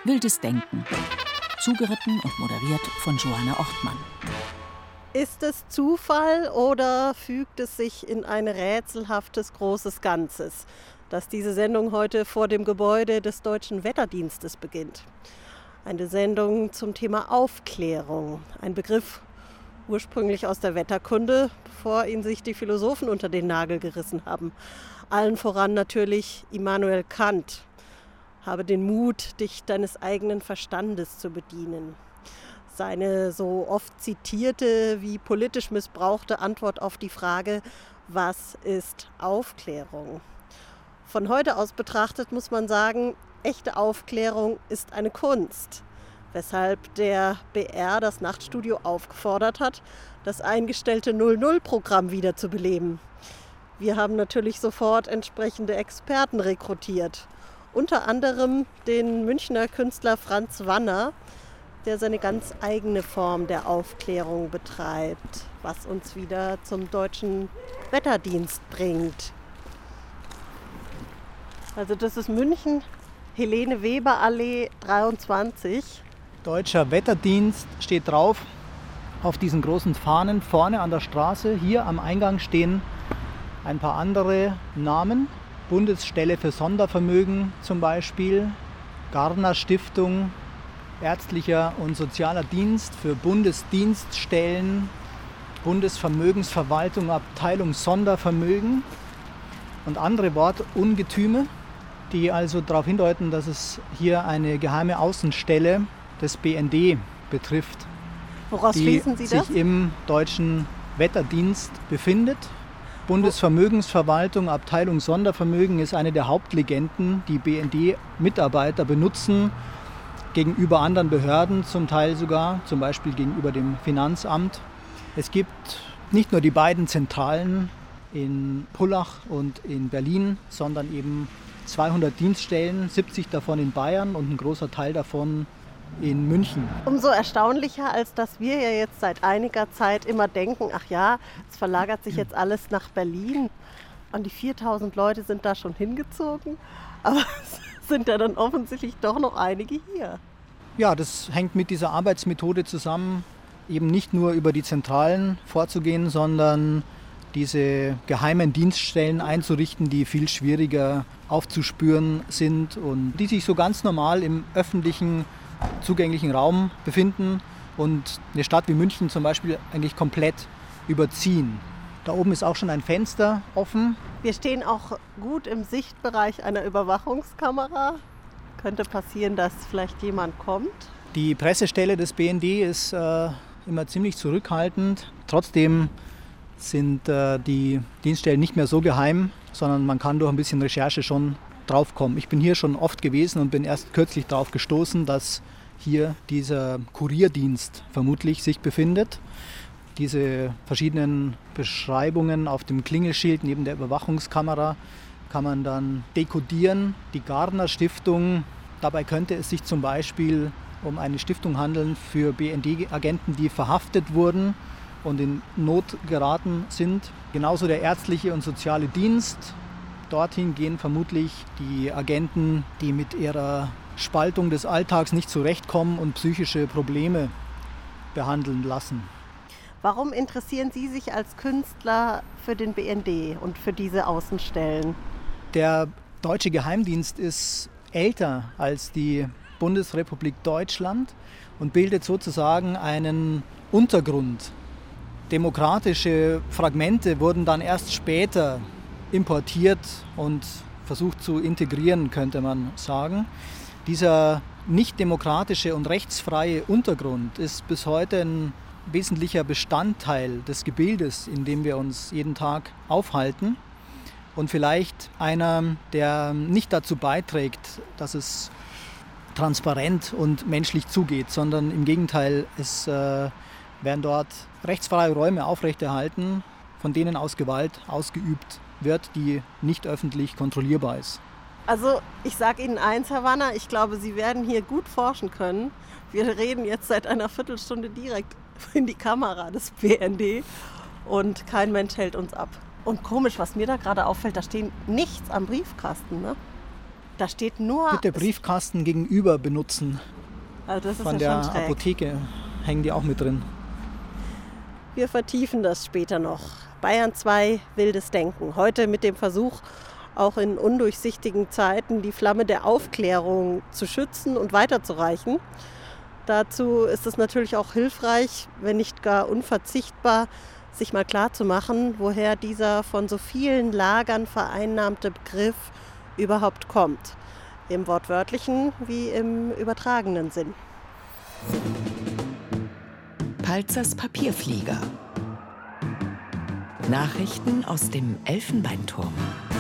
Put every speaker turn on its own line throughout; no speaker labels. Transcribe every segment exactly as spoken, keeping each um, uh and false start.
Wildes Denken. Zugeritten und moderiert von Johanna Ortmann.
Ist es Zufall oder fügt es sich in ein rätselhaftes großes Ganzes, dass diese Sendung heute vor dem Gebäude des Deutschen Wetterdienstes beginnt? Eine Sendung zum Thema Aufklärung, ein Begriff ursprünglich aus der Wetterkunde, bevor ihn sich die Philosophen unter den Nagel gerissen haben. Allen voran natürlich Immanuel Kant. Habe den Mut, dich deines eigenen Verstandes zu bedienen. Seine so oft zitierte wie politisch missbrauchte Antwort auf die Frage, was ist Aufklärung? Von heute aus betrachtet muss man sagen, echte Aufklärung ist eine Kunst, weshalb der B R das Nachtstudio aufgefordert hat, das eingestellte null null Programm wieder zu beleben. Wir haben natürlich sofort entsprechende Experten rekrutiert, unter anderem den Münchner Künstler Franz Wanner, der seine ganz eigene Form der Aufklärung betreibt, was uns wieder zum Deutschen Wetterdienst bringt. Also das ist München, Helene Weber Allee dreiundzwanzig.
Deutscher Wetterdienst steht drauf auf diesen großen Fahnen vorne an der Straße. Hier am Eingang stehen ein paar andere Namen. Bundesstelle für Sondervermögen zum Beispiel, Garner Stiftung, Ärztlicher und Sozialer Dienst für Bundesdienststellen, Bundesvermögensverwaltung, Abteilung Sondervermögen und andere Wortungetüme, die also darauf hindeuten, dass es hier eine geheime Außenstelle des B N D betrifft,
Woraus
die
schließen Sie das?
sich im Deutschen Wetterdienst befindet. Bundesvermögensverwaltung, Abteilung Sondervermögen ist eine der Hauptlegenden, die B N D-Mitarbeiter benutzen, gegenüber anderen Behörden zum Teil sogar, zum Beispiel gegenüber dem Finanzamt. Es gibt nicht nur die beiden Zentralen in Pullach und in Berlin, sondern eben zweihundert Dienststellen, siebzig davon in Bayern und ein großer Teil davon in München.
Umso erstaunlicher, als dass wir ja jetzt seit einiger Zeit immer denken, ach ja, es verlagert sich jetzt alles nach Berlin. Und die viertausend Leute sind da schon hingezogen, aber es sind ja dann offensichtlich doch noch einige hier.
Ja, das hängt mit dieser Arbeitsmethode zusammen, eben nicht nur über die Zentralen vorzugehen, sondern diese geheimen Dienststellen einzurichten, die viel schwieriger aufzuspüren sind und die sich so ganz normal im öffentlichen, zugänglichen Raum befinden und eine Stadt wie München zum Beispiel eigentlich komplett überziehen. Da oben ist auch schon ein Fenster offen.
Wir stehen auch gut im Sichtbereich einer Überwachungskamera. Könnte passieren, dass vielleicht jemand kommt.
Die Pressestelle des B N D ist äh, immer ziemlich zurückhaltend. Trotzdem sind äh, die Dienststellen nicht mehr so geheim, sondern man kann durch ein bisschen Recherche schon draufkommen. Ich bin hier schon oft gewesen und bin erst kürzlich darauf gestoßen, dass hier dieser Kurierdienst vermutlich sich befindet. Diese verschiedenen Beschreibungen auf dem Klingelschild neben der Überwachungskamera kann man dann dekodieren. Die Garner Stiftung, dabei könnte es sich zum Beispiel um eine Stiftung handeln für B N D-Agenten, die verhaftet wurden und in Not geraten sind. Genauso der ärztliche und soziale Dienst. Dorthin gehen vermutlich die Agenten, die mit ihrer Spaltung des Alltags nicht zurechtkommen und psychische Probleme behandeln lassen.
Warum interessieren Sie sich als Künstler für den B N D und für diese Außenstellen?
Der deutsche Geheimdienst ist älter als die Bundesrepublik Deutschland und bildet sozusagen einen Untergrund. Demokratische Fragmente wurden dann erst später importiert und versucht zu integrieren, könnte man sagen. Dieser nicht demokratische und rechtsfreie Untergrund ist bis heute ein wesentlicher Bestandteil des Gebildes, in dem wir uns jeden Tag aufhalten. Und vielleicht einer, der nicht dazu beiträgt, dass es transparent und menschlich zugeht, sondern im Gegenteil, es äh, werden dort rechtsfreie Räume aufrechterhalten, von denen aus Gewalt ausgeübt wird, die nicht öffentlich kontrollierbar ist.
Also ich sage Ihnen eins, Herr Wanner, ich glaube, Sie werden hier gut forschen können. Wir reden jetzt seit einer Viertelstunde direkt in die Kamera des B N D und kein Mensch hält uns ab. Und komisch, was mir da gerade auffällt, da steht nichts am Briefkasten, ne? Da steht nur...
Bitte Briefkasten gegenüber benutzen.
Also das ist
Von
ja
der
schon schräg.
Apotheke hängen die auch mit drin.
Wir vertiefen das später noch. Bayern zwei, wildes Denken. Heute mit dem Versuch, auch in undurchsichtigen Zeiten die Flamme der Aufklärung zu schützen und weiterzureichen. Dazu ist es natürlich auch hilfreich, wenn nicht gar unverzichtbar, sich mal klarzumachen, woher dieser von so vielen Lagern vereinnahmte Begriff überhaupt kommt. Im wortwörtlichen wie im übertragenen Sinn.
Palzers Papierflieger. Nachrichten aus dem Elfenbeinturm.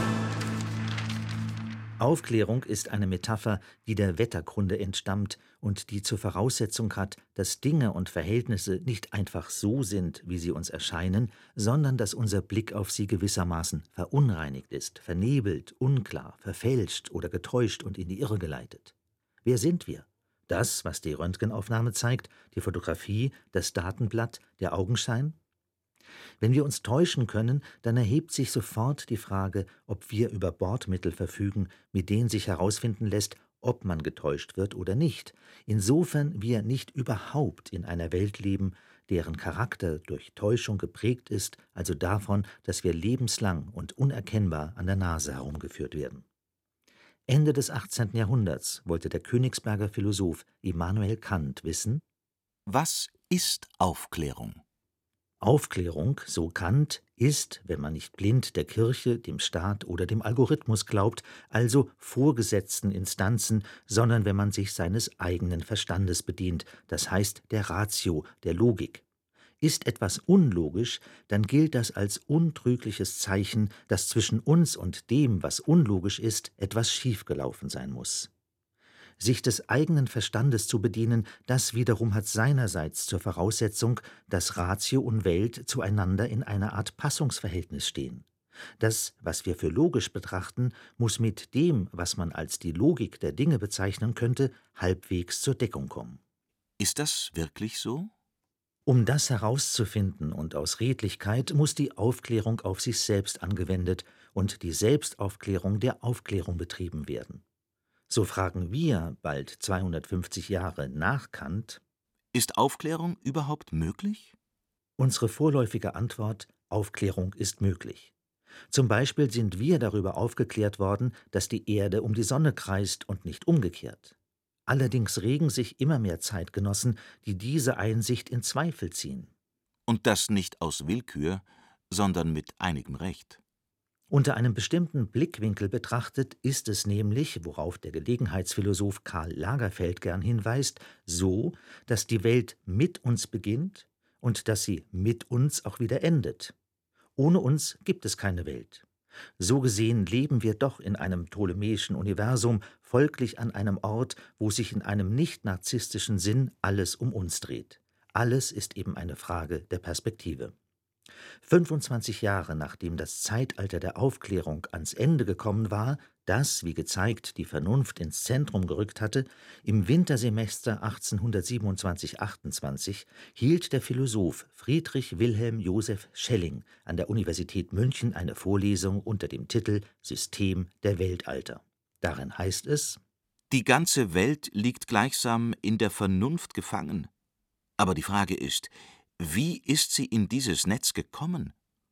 Aufklärung ist eine Metapher, die der Wetterkunde entstammt und die zur Voraussetzung hat, dass Dinge und Verhältnisse nicht einfach so sind, wie sie uns erscheinen, sondern dass unser Blick auf sie gewissermaßen verunreinigt ist, vernebelt, unklar, verfälscht oder getäuscht und in die Irre geleitet. Wer sind wir? Das, was die Röntgenaufnahme zeigt, die Fotografie, das Datenblatt, der Augenschein? Wenn wir uns täuschen können, dann erhebt sich sofort die Frage, ob wir über Bordmittel verfügen, mit denen sich herausfinden lässt, ob man getäuscht wird oder nicht, insofern wir nicht überhaupt in einer Welt leben, deren Charakter durch Täuschung geprägt ist, also davon, dass wir lebenslang und unerkennbar an der Nase herumgeführt werden. Ende des achtzehnten Jahrhunderts wollte der Königsberger Philosoph Immanuel Kant wissen:
Was ist Aufklärung?
Aufklärung, so Kant, ist, wenn man nicht blind der Kirche, dem Staat oder dem Algorithmus glaubt, also vorgesetzten Instanzen, sondern wenn man sich seines eigenen Verstandes bedient, das heißt der Ratio, der Logik. Ist etwas unlogisch, dann gilt das als untrügliches Zeichen, dass zwischen uns und dem, was unlogisch ist, etwas schiefgelaufen sein muss. Sich des eigenen Verstandes zu bedienen, das wiederum hat seinerseits zur Voraussetzung, dass Ratio und Welt zueinander in einer Art Passungsverhältnis stehen. Das, was wir für logisch betrachten, muss mit dem, was man als die Logik der Dinge bezeichnen könnte, halbwegs zur Deckung kommen.
Ist das wirklich so?
Um das herauszufinden und aus Redlichkeit muss die Aufklärung auf sich selbst angewendet und die Selbstaufklärung der Aufklärung betrieben werden. So fragen wir, bald zweihundertfünfzig Jahre nach Kant:
Ist Aufklärung überhaupt möglich?
Unsere vorläufige Antwort: Aufklärung ist möglich. Zum Beispiel sind wir darüber aufgeklärt worden, dass die Erde um die Sonne kreist und nicht umgekehrt. Allerdings regen sich immer mehr Zeitgenossen, die diese Einsicht in Zweifel ziehen.
Und das nicht aus Willkür, sondern mit einigem Recht.
Unter einem bestimmten Blickwinkel betrachtet ist es nämlich, worauf der Gelegenheitsphilosoph Karl Lagerfeld gern hinweist, so, dass die Welt mit uns beginnt und dass sie mit uns auch wieder endet. Ohne uns gibt es keine Welt. So gesehen leben wir doch in einem ptolemäischen Universum, folglich an einem Ort, wo sich in einem nicht-narzisstischen Sinn alles um uns dreht. Alles ist eben eine Frage der Perspektive. fünfundzwanzig Jahre nachdem das Zeitalter der Aufklärung ans Ende gekommen war, das, wie gezeigt, die Vernunft ins Zentrum gerückt hatte, im Wintersemester achtzehnhundertsiebenundzwanzig achtundzwanzig hielt der Philosoph Friedrich Wilhelm Joseph Schelling an der Universität München eine Vorlesung unter dem Titel »System der Weltalter«. Darin heißt es:
Die ganze Welt liegt gleichsam in der Vernunft gefangen. Aber die Frage ist: Wie ist sie in dieses Netz gekommen?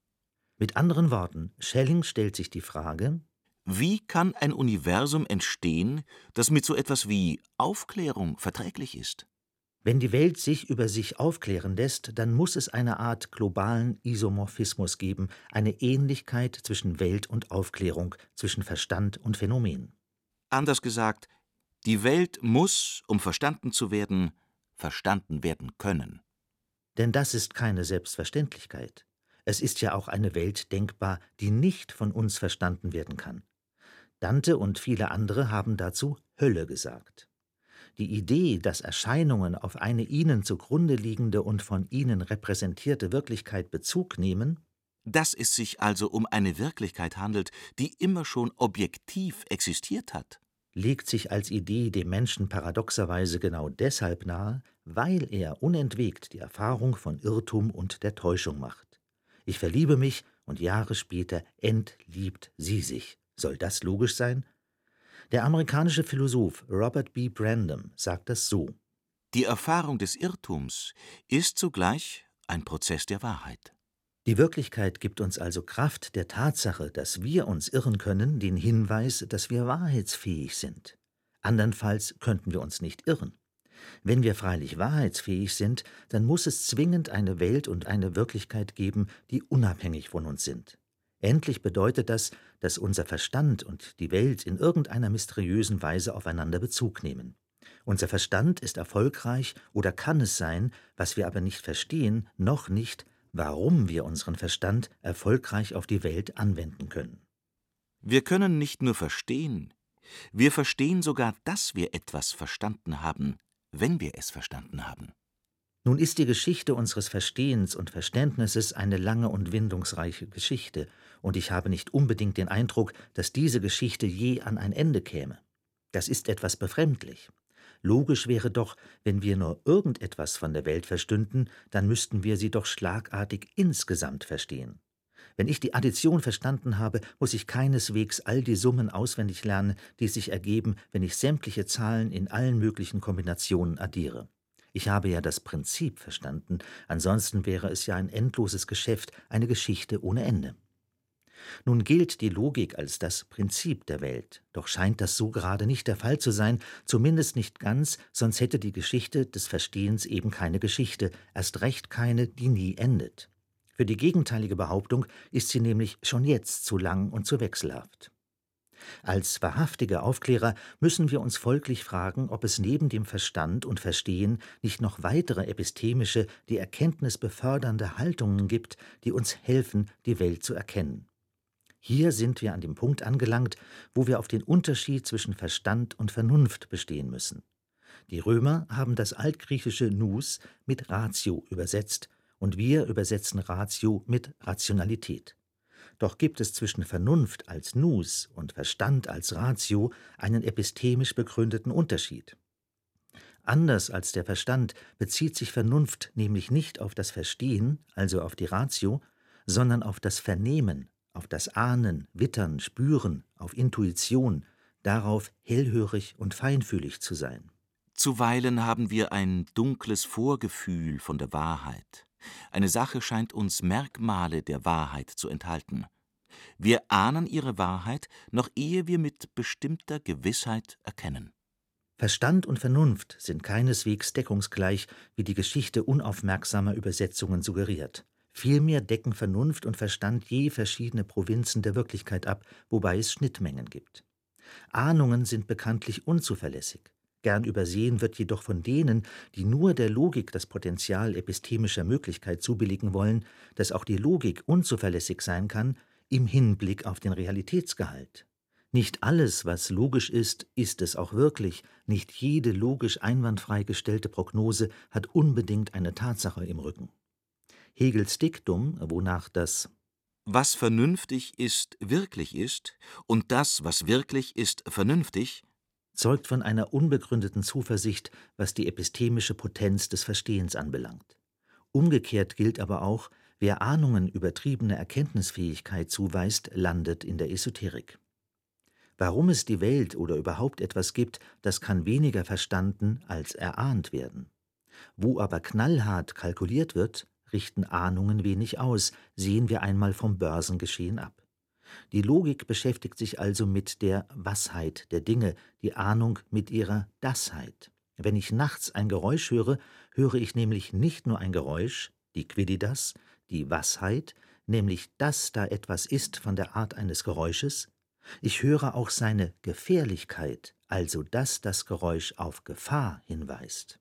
Mit anderen Worten, Schelling stellt sich die Frage:
Wie kann ein Universum entstehen, das mit so etwas wie Aufklärung verträglich ist?
Wenn die Welt sich über sich aufklären lässt, dann muss es eine Art globalen Isomorphismus geben, eine Ähnlichkeit zwischen Welt und Aufklärung, zwischen Verstand und Phänomen.
Anders gesagt, die Welt muss, um verstanden zu werden, verstanden werden können.
Denn das ist keine Selbstverständlichkeit. Es ist ja auch eine Welt denkbar, die nicht von uns verstanden werden kann. Dante und viele andere haben dazu Hölle gesagt. Die Idee, dass Erscheinungen auf eine ihnen zugrunde liegende und von ihnen repräsentierte Wirklichkeit Bezug nehmen,
dass es sich also um eine Wirklichkeit handelt, die immer schon objektiv existiert hat,
legt sich als Idee dem Menschen paradoxerweise genau deshalb nahe, weil er unentwegt die Erfahrung von Irrtum und der Täuschung macht. Ich verliebe mich und Jahre später entliebt sie sich. Soll das logisch sein? Der amerikanische Philosoph Robert B. Brandom sagt das so:
Die Erfahrung des Irrtums ist zugleich ein Prozess der Wahrheit.
Die Wirklichkeit gibt uns also Kraft der Tatsache, dass wir uns irren können, den Hinweis, dass wir wahrheitsfähig sind. Andernfalls könnten wir uns nicht irren. Wenn wir freilich wahrheitsfähig sind, dann muss es zwingend eine Welt und eine Wirklichkeit geben, die unabhängig von uns sind. Endlich bedeutet das, dass unser Verstand und die Welt in irgendeiner mysteriösen Weise aufeinander Bezug nehmen. Unser Verstand ist erfolgreich oder kann es sein, was wir aber nicht verstehen, noch nicht, warum wir unseren Verstand erfolgreich auf die Welt anwenden können.
Wir können nicht nur verstehen, wir verstehen sogar, dass wir etwas verstanden haben, wenn wir es verstanden haben.
Nun ist die Geschichte unseres Verstehens und Verständnisses eine lange und windungsreiche Geschichte, und ich habe nicht unbedingt den Eindruck, dass diese Geschichte je an ein Ende käme. Das ist etwas befremdlich. Logisch wäre doch, wenn wir nur irgendetwas von der Welt verstünden, dann müssten wir sie doch schlagartig insgesamt verstehen. Wenn ich die Addition verstanden habe, muss ich keineswegs all die Summen auswendig lernen, die sich ergeben, wenn ich sämtliche Zahlen in allen möglichen Kombinationen addiere. Ich habe ja das Prinzip verstanden, ansonsten wäre es ja ein endloses Geschäft, eine Geschichte ohne Ende. Nun gilt die Logik als das Prinzip der Welt, doch scheint das so gerade nicht der Fall zu sein, zumindest nicht ganz, sonst hätte die Geschichte des Verstehens eben keine Geschichte, erst recht keine, die nie endet. Für die gegenteilige Behauptung ist sie nämlich schon jetzt zu lang und zu wechselhaft. Als wahrhaftige Aufklärer müssen wir uns folglich fragen, ob es neben dem Verstand und Verstehen nicht noch weitere epistemische, die Erkenntnis befördernde Haltungen gibt, die uns helfen, die Welt zu erkennen. Hier sind wir an dem Punkt angelangt, wo wir auf den Unterschied zwischen Verstand und Vernunft bestehen müssen. Die Römer haben das altgriechische nous mit ratio übersetzt, und wir übersetzen Ratio mit Rationalität. Doch gibt es zwischen Vernunft als nous und Verstand als Ratio einen epistemisch begründeten Unterschied. Anders als der Verstand bezieht sich Vernunft nämlich nicht auf das Verstehen, also auf die Ratio, sondern auf das Vernehmen, auf das Ahnen, Wittern, Spüren, auf Intuition, darauf hellhörig und feinfühlig zu sein.
Zuweilen haben wir ein dunkles Vorgefühl von der Wahrheit. Eine Sache scheint uns Merkmale der Wahrheit zu enthalten. Wir ahnen ihre Wahrheit, noch ehe wir mit bestimmter Gewissheit erkennen.
Verstand und Vernunft sind keineswegs deckungsgleich, wie die Geschichte unaufmerksamer Übersetzungen suggeriert. Vielmehr decken Vernunft und Verstand je verschiedene Provinzen der Wirklichkeit ab, wobei es Schnittmengen gibt. Ahnungen sind bekanntlich unzuverlässig. Gern übersehen wird jedoch von denen, die nur der Logik das Potenzial epistemischer Möglichkeit zubilligen wollen, dass auch die Logik unzuverlässig sein kann, im Hinblick auf den Realitätsgehalt. Nicht alles, was logisch ist, ist es auch wirklich. Nicht jede logisch einwandfrei gestellte Prognose hat unbedingt eine Tatsache im Rücken. Hegels Diktum, wonach das
Was vernünftig ist, wirklich ist, und das, was wirklich ist, vernünftig,
zeugt von einer unbegründeten Zuversicht, was die epistemische Potenz des Verstehens anbelangt. Umgekehrt gilt aber auch, wer Ahnungen übertriebener Erkenntnisfähigkeit zuweist, landet in der Esoterik. Warum es die Welt oder überhaupt etwas gibt, das kann weniger verstanden als erahnt werden. Wo aber knallhart kalkuliert wird, richten Ahnungen wenig aus, sehen wir einmal vom Börsengeschehen ab. Die Logik beschäftigt sich also mit der Washeit der Dinge, die Ahnung mit ihrer Dasheit. Wenn ich nachts ein Geräusch höre, höre ich nämlich nicht nur ein Geräusch, die Quidditas, die Washeit, nämlich dass da etwas ist von der Art eines Geräusches. Ich höre auch seine Gefährlichkeit, also dass das Geräusch auf Gefahr hinweist.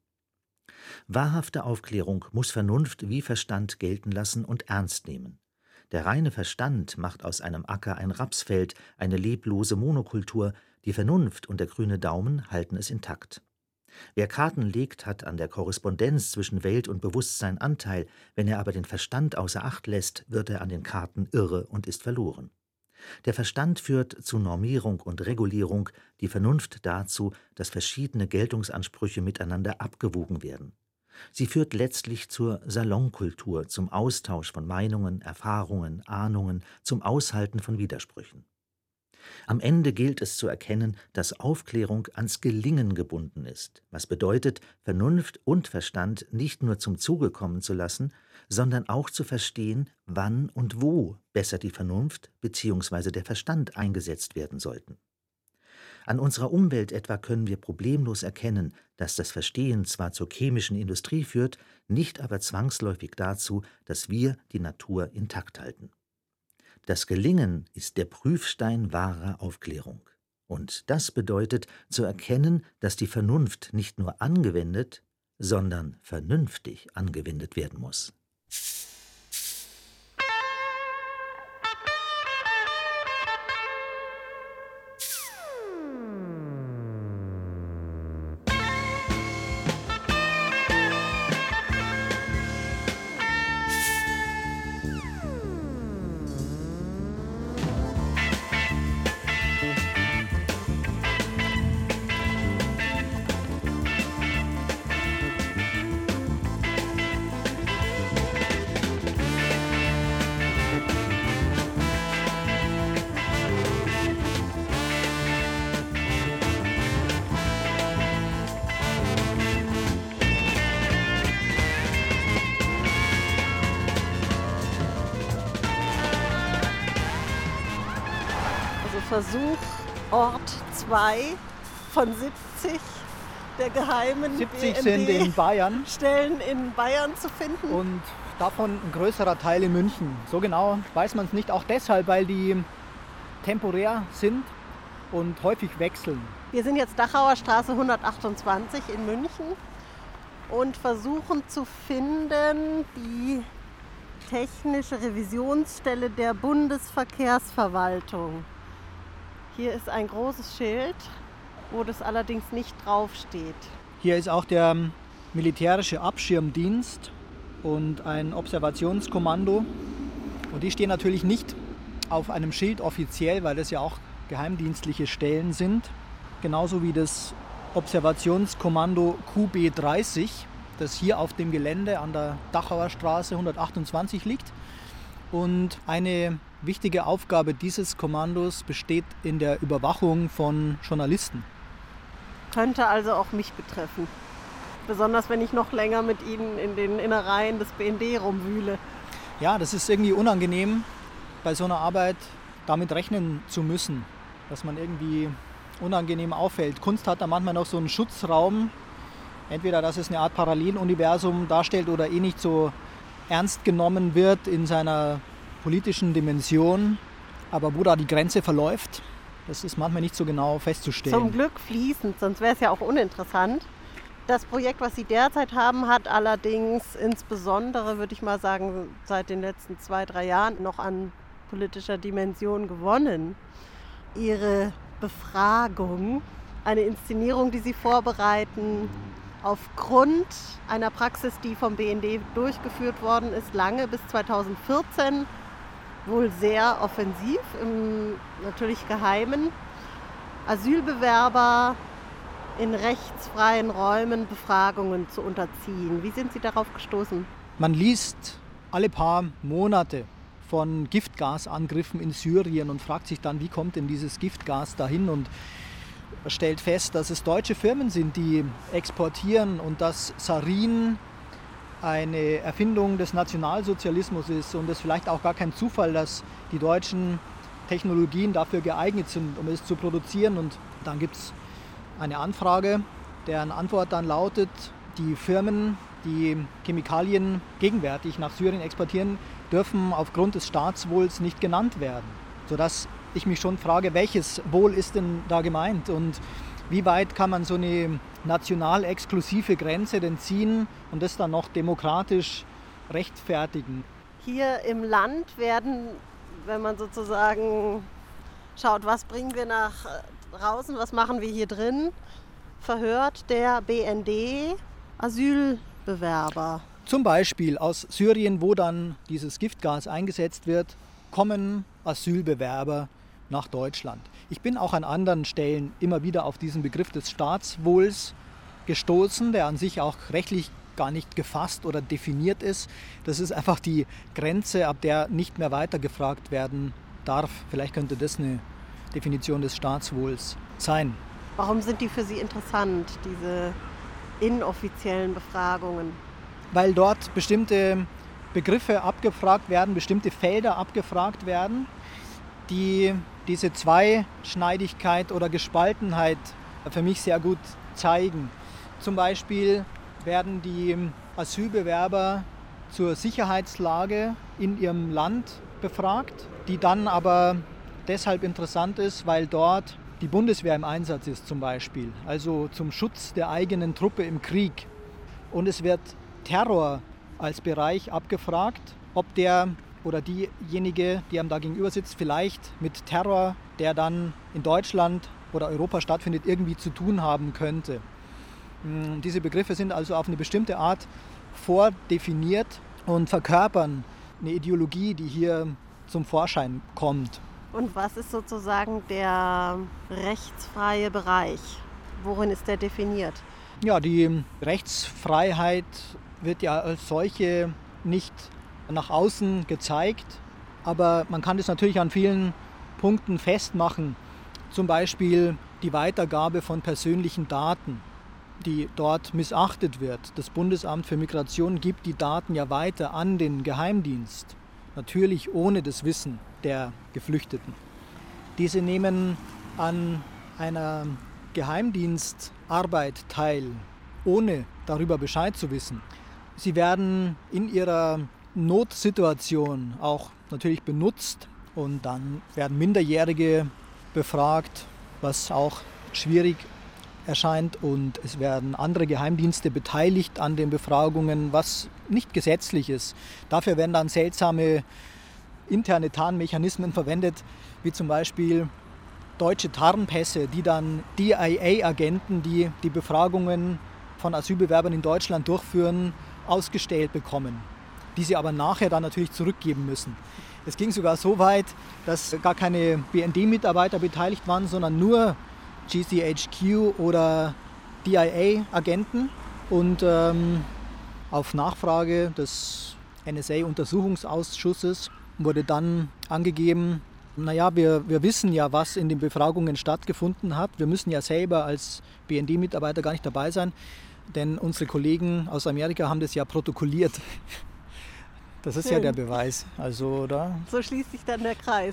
Wahrhafte Aufklärung muss Vernunft wie Verstand gelten lassen und ernst nehmen. Der reine Verstand macht aus einem Acker ein Rapsfeld, eine leblose Monokultur, die Vernunft und der grüne Daumen halten es intakt. Wer Karten legt, hat an der Korrespondenz zwischen Welt und Bewusstsein Anteil, wenn er aber den Verstand außer Acht lässt, wird er an den Karten irre und ist verloren. Der Verstand führt zu Normierung und Regulierung, die Vernunft dazu, dass verschiedene Geltungsansprüche miteinander abgewogen werden. Sie führt letztlich zur Salonkultur, zum Austausch von Meinungen, Erfahrungen, Ahnungen, zum Aushalten von Widersprüchen. Am Ende gilt es zu erkennen, dass Aufklärung ans Gelingen gebunden ist, was bedeutet, Vernunft und Verstand nicht nur zum Zuge kommen zu lassen, sondern auch zu verstehen, wann und wo besser die Vernunft bzw. der Verstand eingesetzt werden sollten. An unserer Umwelt etwa können wir problemlos erkennen, dass das Verstehen zwar zur chemischen Industrie führt, nicht aber zwangsläufig dazu, dass wir die Natur intakt halten. Das Gelingen ist der Prüfstein wahrer Aufklärung. Und das bedeutet, zu erkennen, dass die Vernunft nicht nur angewendet, sondern vernünftig angewendet werden muss.
Versuch, Ort zwei von siebzig der geheimen
siebzig sind in Bayern.
Stellen in Bayern zu finden.
Und davon ein größerer Teil in München. So genau weiß man es nicht, auch deshalb, weil die temporär sind und häufig wechseln.
Wir sind jetzt Dachauer Straße hundertachtundzwanzig in München und versuchen zu finden die technische Revisionsstelle der Bundesverkehrsverwaltung. Hier ist ein großes Schild, wo das allerdings nicht draufsteht.
Hier ist auch der militärische Abschirmdienst und ein Observationskommando. Und die stehen natürlich nicht auf einem Schild offiziell, weil das ja auch geheimdienstliche Stellen sind. Genauso wie das Observationskommando Q B dreißig, das hier auf dem Gelände an der Dachauer Straße hundertachtundzwanzig liegt. Und eine wichtige Aufgabe dieses Kommandos besteht in der Überwachung von Journalisten.
Könnte also auch mich betreffen. Besonders wenn ich noch länger mit Ihnen in den Innereien des B N D rumwühle.
Ja, das ist irgendwie unangenehm, bei so einer Arbeit damit rechnen zu müssen, dass man irgendwie unangenehm auffällt. Kunst hat da manchmal noch so einen Schutzraum, entweder dass es eine Art Paralleluniversum darstellt oder eh nicht so ernst genommen wird in seiner politischen Dimension, aber wo da die Grenze verläuft, das ist manchmal nicht so genau festzustellen.
Zum Glück fließend, sonst wäre es ja auch uninteressant. Das Projekt, was Sie derzeit haben, hat allerdings insbesondere, würde ich mal sagen, seit den letzten zwei, drei Jahren noch an politischer Dimension gewonnen. Ihre Befragung, eine Inszenierung, die Sie vorbereiten, aufgrund einer Praxis, die vom B N D durchgeführt worden ist, lange bis zweitausendvierzehn, wohl sehr offensiv, im natürlich geheimen, Asylbewerber in rechtsfreien Räumen Befragungen zu unterziehen. Wie sind Sie darauf gestoßen?
Man liest alle paar Monate von Giftgasangriffen in Syrien und fragt sich dann, wie kommt denn dieses Giftgas dahin, und stellt fest, dass es deutsche Firmen sind, die exportieren und dass Sarin eine Erfindung des Nationalsozialismus ist und es vielleicht auch gar kein Zufall, dass die deutschen Technologien dafür geeignet sind, um es zu produzieren. Und dann gibt es eine Anfrage, deren Antwort dann lautet, die Firmen, die Chemikalien gegenwärtig nach Syrien exportieren, dürfen aufgrund des Staatswohls nicht genannt werden. Sodass ich mich schon frage, welches Wohl ist denn da gemeint und wie weit kann man so eine national exklusive Grenze denn ziehen und das dann noch demokratisch rechtfertigen?
Hier im Land werden, wenn man sozusagen schaut, was bringen wir nach draußen, was machen wir hier drin, verhört der B N D Asylbewerber.
Zum Beispiel aus Syrien, wo dann dieses Giftgas eingesetzt wird, kommen Asylbewerber nach Deutschland. Ich bin auch an anderen Stellen immer wieder auf diesen Begriff des Staatswohls gestoßen, der an sich auch rechtlich gar nicht gefasst oder definiert ist. Das ist einfach die Grenze, ab der nicht mehr weiter gefragt werden darf. Vielleicht könnte das eine Definition des Staatswohls sein.
Warum sind die für Sie interessant, diese inoffiziellen Befragungen?
Weil dort bestimmte Begriffe abgefragt werden, bestimmte Felder abgefragt werden, die diese Zweischneidigkeit oder Gespaltenheit für mich sehr gut zeigen. Zum Beispiel werden die Asylbewerber zur Sicherheitslage in ihrem Land befragt, die dann aber deshalb interessant ist, weil dort die Bundeswehr im Einsatz ist zum Beispiel, also zum Schutz der eigenen Truppe im Krieg. Und es wird Terror als Bereich abgefragt, ob der oder diejenige, die einem da gegenüber sitzt, vielleicht mit Terror, der dann in Deutschland oder Europa stattfindet, irgendwie zu tun haben könnte. Diese Begriffe sind also auf eine bestimmte Art vordefiniert und verkörpern eine Ideologie, die hier zum Vorschein kommt.
Und was ist sozusagen der rechtsfreie Bereich? Worin ist der definiert?
Ja, die Rechtsfreiheit wird ja als solche nicht nach außen gezeigt, aber man kann das natürlich an vielen Punkten festmachen. Zum Beispiel die Weitergabe von persönlichen Daten, die dort missachtet wird. Das Bundesamt für Migration gibt die Daten ja weiter an den Geheimdienst, natürlich ohne das Wissen der Geflüchteten. Diese nehmen an einer Geheimdienstarbeit teil, ohne darüber Bescheid zu wissen. Sie werden in ihrer Notsituation auch natürlich benutzt und dann werden Minderjährige befragt, was auch schwierig erscheint, und es werden andere Geheimdienste beteiligt an den Befragungen, was nicht gesetzlich ist. Dafür werden dann seltsame interne Tarnmechanismen verwendet, wie zum Beispiel deutsche Tarnpässe, die dann D I A-Agenten, die die Befragungen von Asylbewerbern in Deutschland durchführen, ausgestellt bekommen, die sie aber nachher dann natürlich zurückgeben müssen. Es ging sogar so weit, dass gar keine B N D-Mitarbeiter beteiligt waren, sondern nur G C H Q oder D I A-Agenten. Und ähm, auf Nachfrage des N S A-Untersuchungsausschusses wurde dann angegeben, naja, wir, wir wissen ja, was in den Befragungen stattgefunden hat. Wir müssen ja selber als B N D-Mitarbeiter gar nicht dabei sein, denn unsere Kollegen aus Amerika haben das ja protokolliert. Das ist Schön. Ja der Beweis. Also, oder?
So schließt sich dann der Kreis.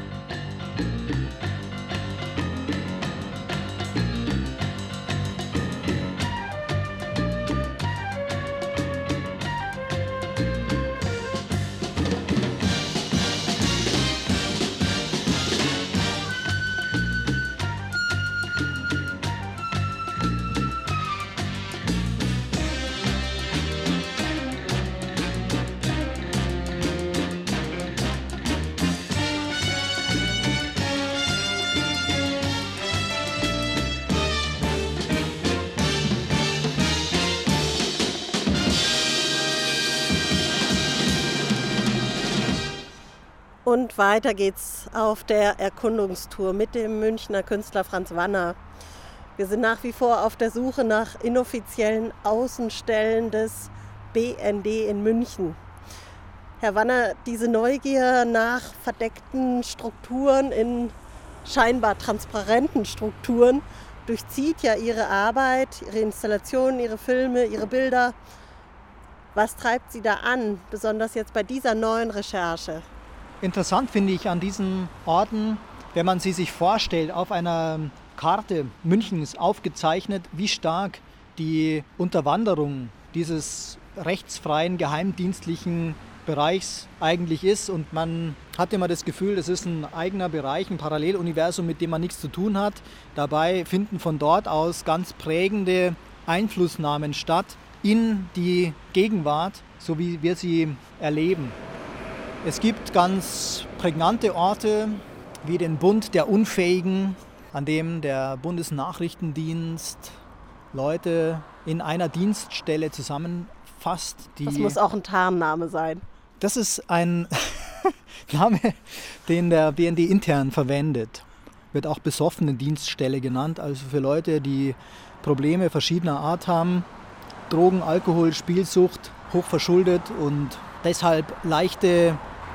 Und weiter geht's auf der Erkundungstour mit dem Münchner Künstler Franz Wanner. Wir sind nach wie vor auf der Suche nach inoffiziellen Außenstellen des B N D in München. Herr Wanner, diese Neugier nach verdeckten Strukturen in scheinbar transparenten Strukturen durchzieht ja Ihre Arbeit, Ihre Installationen, Ihre Filme, Ihre Bilder. Was treibt Sie da an, besonders jetzt bei dieser neuen Recherche?
Interessant finde ich an diesen Orten, wenn man sie sich vorstellt, auf einer Karte Münchens aufgezeichnet, wie stark die Unterwanderung dieses rechtsfreien, geheimdienstlichen Bereichs eigentlich ist. Und man hat immer das Gefühl, das ist ein eigener Bereich, ein Paralleluniversum, mit dem man nichts zu tun hat. Dabei finden von dort aus ganz prägende Einflussnahmen statt in die Gegenwart, so wie wir sie erleben. Es gibt ganz prägnante Orte wie den Bund der Unfähigen, an dem der Bundesnachrichtendienst Leute in einer Dienststelle zusammenfasst. Die
das muss auch ein Tarnname sein.
Das ist ein Name, den der B N D intern verwendet. Wird auch Besoffenendienststelle genannt, also für Leute, die Probleme verschiedener Art haben. Drogen, Alkohol, Spielsucht, hochverschuldet und deshalb leichte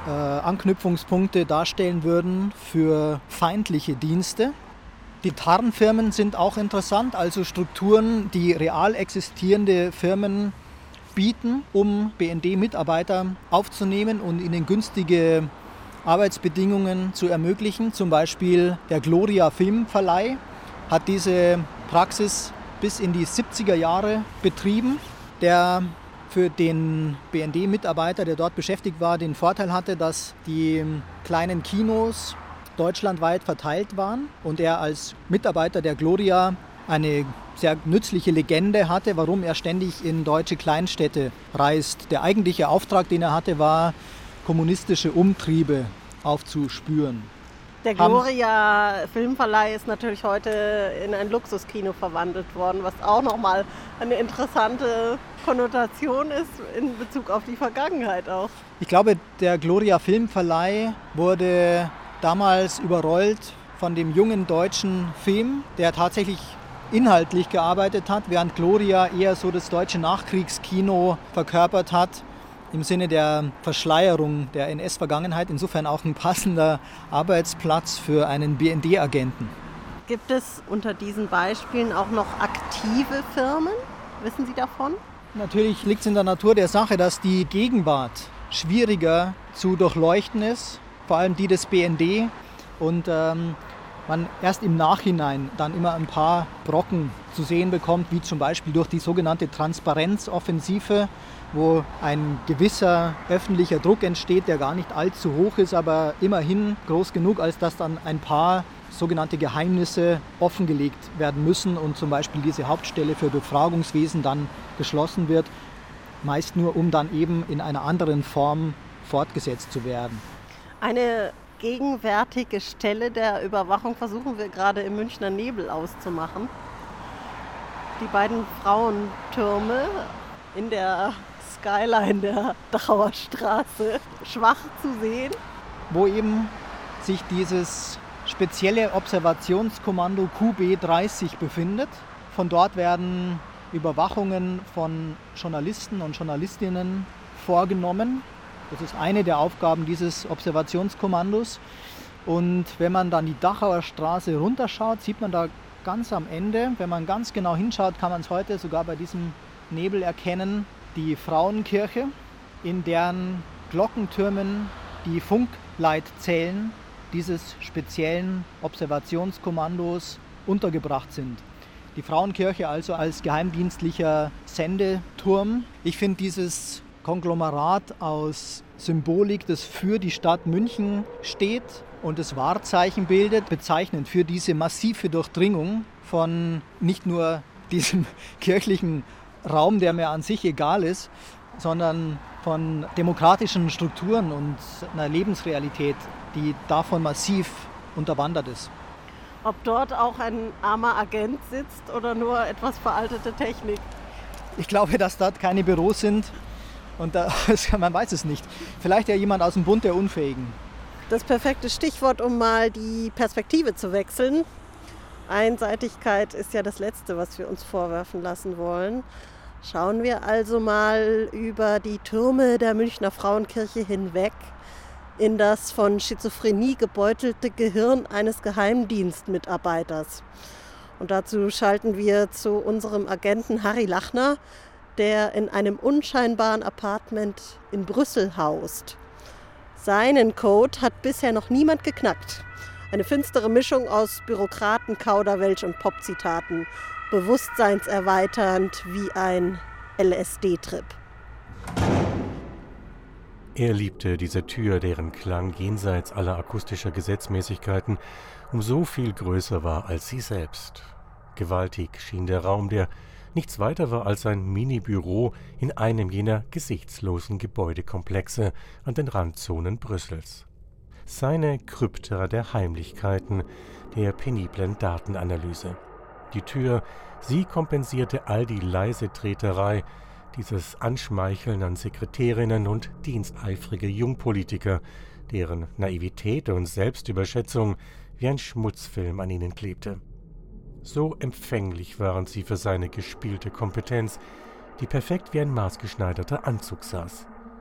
äh, Anknüpfungspunkte darstellen würden für feindliche Dienste. Die Tarnfirmen sind auch interessant, also Strukturen, die real existierende Firmen bieten, um B N D-Mitarbeiter aufzunehmen und ihnen günstige Arbeitsbedingungen zu ermöglichen. Zum Beispiel der Gloria Filmverleih hat diese Praxis bis in die siebziger Jahre betrieben, der für den B N D-Mitarbeiter, der dort beschäftigt war, den Vorteil hatte, dass die kleinen Kinos deutschlandweit verteilt waren und er als Mitarbeiter der Gloria eine sehr nützliche Legende hatte, warum er ständig in deutsche Kleinstädte reist. Der eigentliche Auftrag, den er hatte, war, kommunistische Umtriebe aufzuspüren.
Der Gloria Filmverleih ist natürlich heute in ein Luxuskino verwandelt worden, was auch nochmal eine interessante Konnotation ist in Bezug auf die Vergangenheit auch.
Ich glaube, der Gloria Filmverleih wurde damals überrollt von dem jungen deutschen Film, der tatsächlich inhaltlich gearbeitet hat, während Gloria eher so das deutsche Nachkriegskino verkörpert hat, im Sinne der Verschleierung der N S-Vergangenheit. Insofern auch ein passender Arbeitsplatz für einen B N D-Agenten.
Gibt es unter diesen Beispielen auch noch aktive Firmen? Wissen Sie davon?
Natürlich liegt es in der Natur der Sache, dass die Gegenwart schwieriger zu durchleuchten ist, vor allem die des B N D. Und ähm, man erst im Nachhinein dann immer ein paar Brocken zu sehen bekommt, wie zum Beispiel durch die sogenannte Transparenzoffensive, wo ein gewisser öffentlicher Druck entsteht, der gar nicht allzu hoch ist, aber immerhin groß genug, als dass dann ein paar sogenannte Geheimnisse offengelegt werden müssen und zum Beispiel diese Hauptstelle für Befragungswesen dann geschlossen wird, meist nur, um dann eben in einer anderen Form fortgesetzt zu werden.
Eine gegenwärtige Stelle der Überwachung versuchen wir gerade im Münchner Nebel auszumachen. Die beiden Frauentürme in der Skyline der Dachauer Straße schwach zu sehen.
Wo eben sich dieses spezielle Observationskommando Q B dreißig befindet. Von dort werden Überwachungen von Journalisten und Journalistinnen vorgenommen. Das ist eine der Aufgaben dieses Observationskommandos. Und wenn man dann die Dachauer Straße runterschaut, sieht man da ganz am Ende, wenn man ganz genau hinschaut, kann man es heute sogar bei diesem Nebel erkennen, die Frauenkirche, in deren Glockentürmen die Funkleitzellen dieses speziellen Observationskommandos untergebracht sind. Die Frauenkirche also als geheimdienstlicher Sendeturm. Ich finde dieses Konglomerat aus Symbolik, das für die Stadt München steht und das Wahrzeichen bildet, bezeichnend für diese massive Durchdringung von nicht nur diesem kirchlichen Raum, der mir an sich egal ist, sondern von demokratischen Strukturen und einer Lebensrealität, die davon massiv unterwandert ist.
Ob dort auch ein armer Agent sitzt oder nur etwas veraltete Technik?
Ich glaube, dass dort keine Büros sind und da, man weiß es nicht. Vielleicht ja jemand aus dem Bund der Unfähigen.
Das perfekte Stichwort, um mal die Perspektive zu wechseln. Einseitigkeit ist ja das Letzte, was wir uns vorwerfen lassen wollen. Schauen wir also mal über die Türme der Münchner Frauenkirche hinweg in das von Schizophrenie gebeutelte Gehirn eines Geheimdienstmitarbeiters. Und dazu schalten wir zu unserem Agenten Harry Lachner, der in einem unscheinbaren Appartement in Brüssel haust. Seinen Code hat bisher noch niemand geknackt. Eine finstere Mischung aus Bürokraten, Kauderwelsch und Popzitaten. Bewusstseinserweiternd wie ein L S D-Trip.
Er liebte diese Tür, deren Klang jenseits aller akustischer Gesetzmäßigkeiten um so viel größer war als sie selbst. Gewaltig schien der Raum, der nichts weiter war als ein Mini-Büro in einem jener gesichtslosen Gebäudekomplexe an den Randzonen Brüssels. Seine Krypta der Heimlichkeiten, der peniblen Datenanalyse. Die Tür, sie kompensierte all die leise Treterei, dieses Anschmeicheln an Sekretärinnen und diensteifrige Jungpolitiker, deren Naivität und Selbstüberschätzung wie ein Schmutzfilm an ihnen klebte. So empfänglich waren sie für seine gespielte Kompetenz, die perfekt wie ein maßgeschneiderter Anzug saß.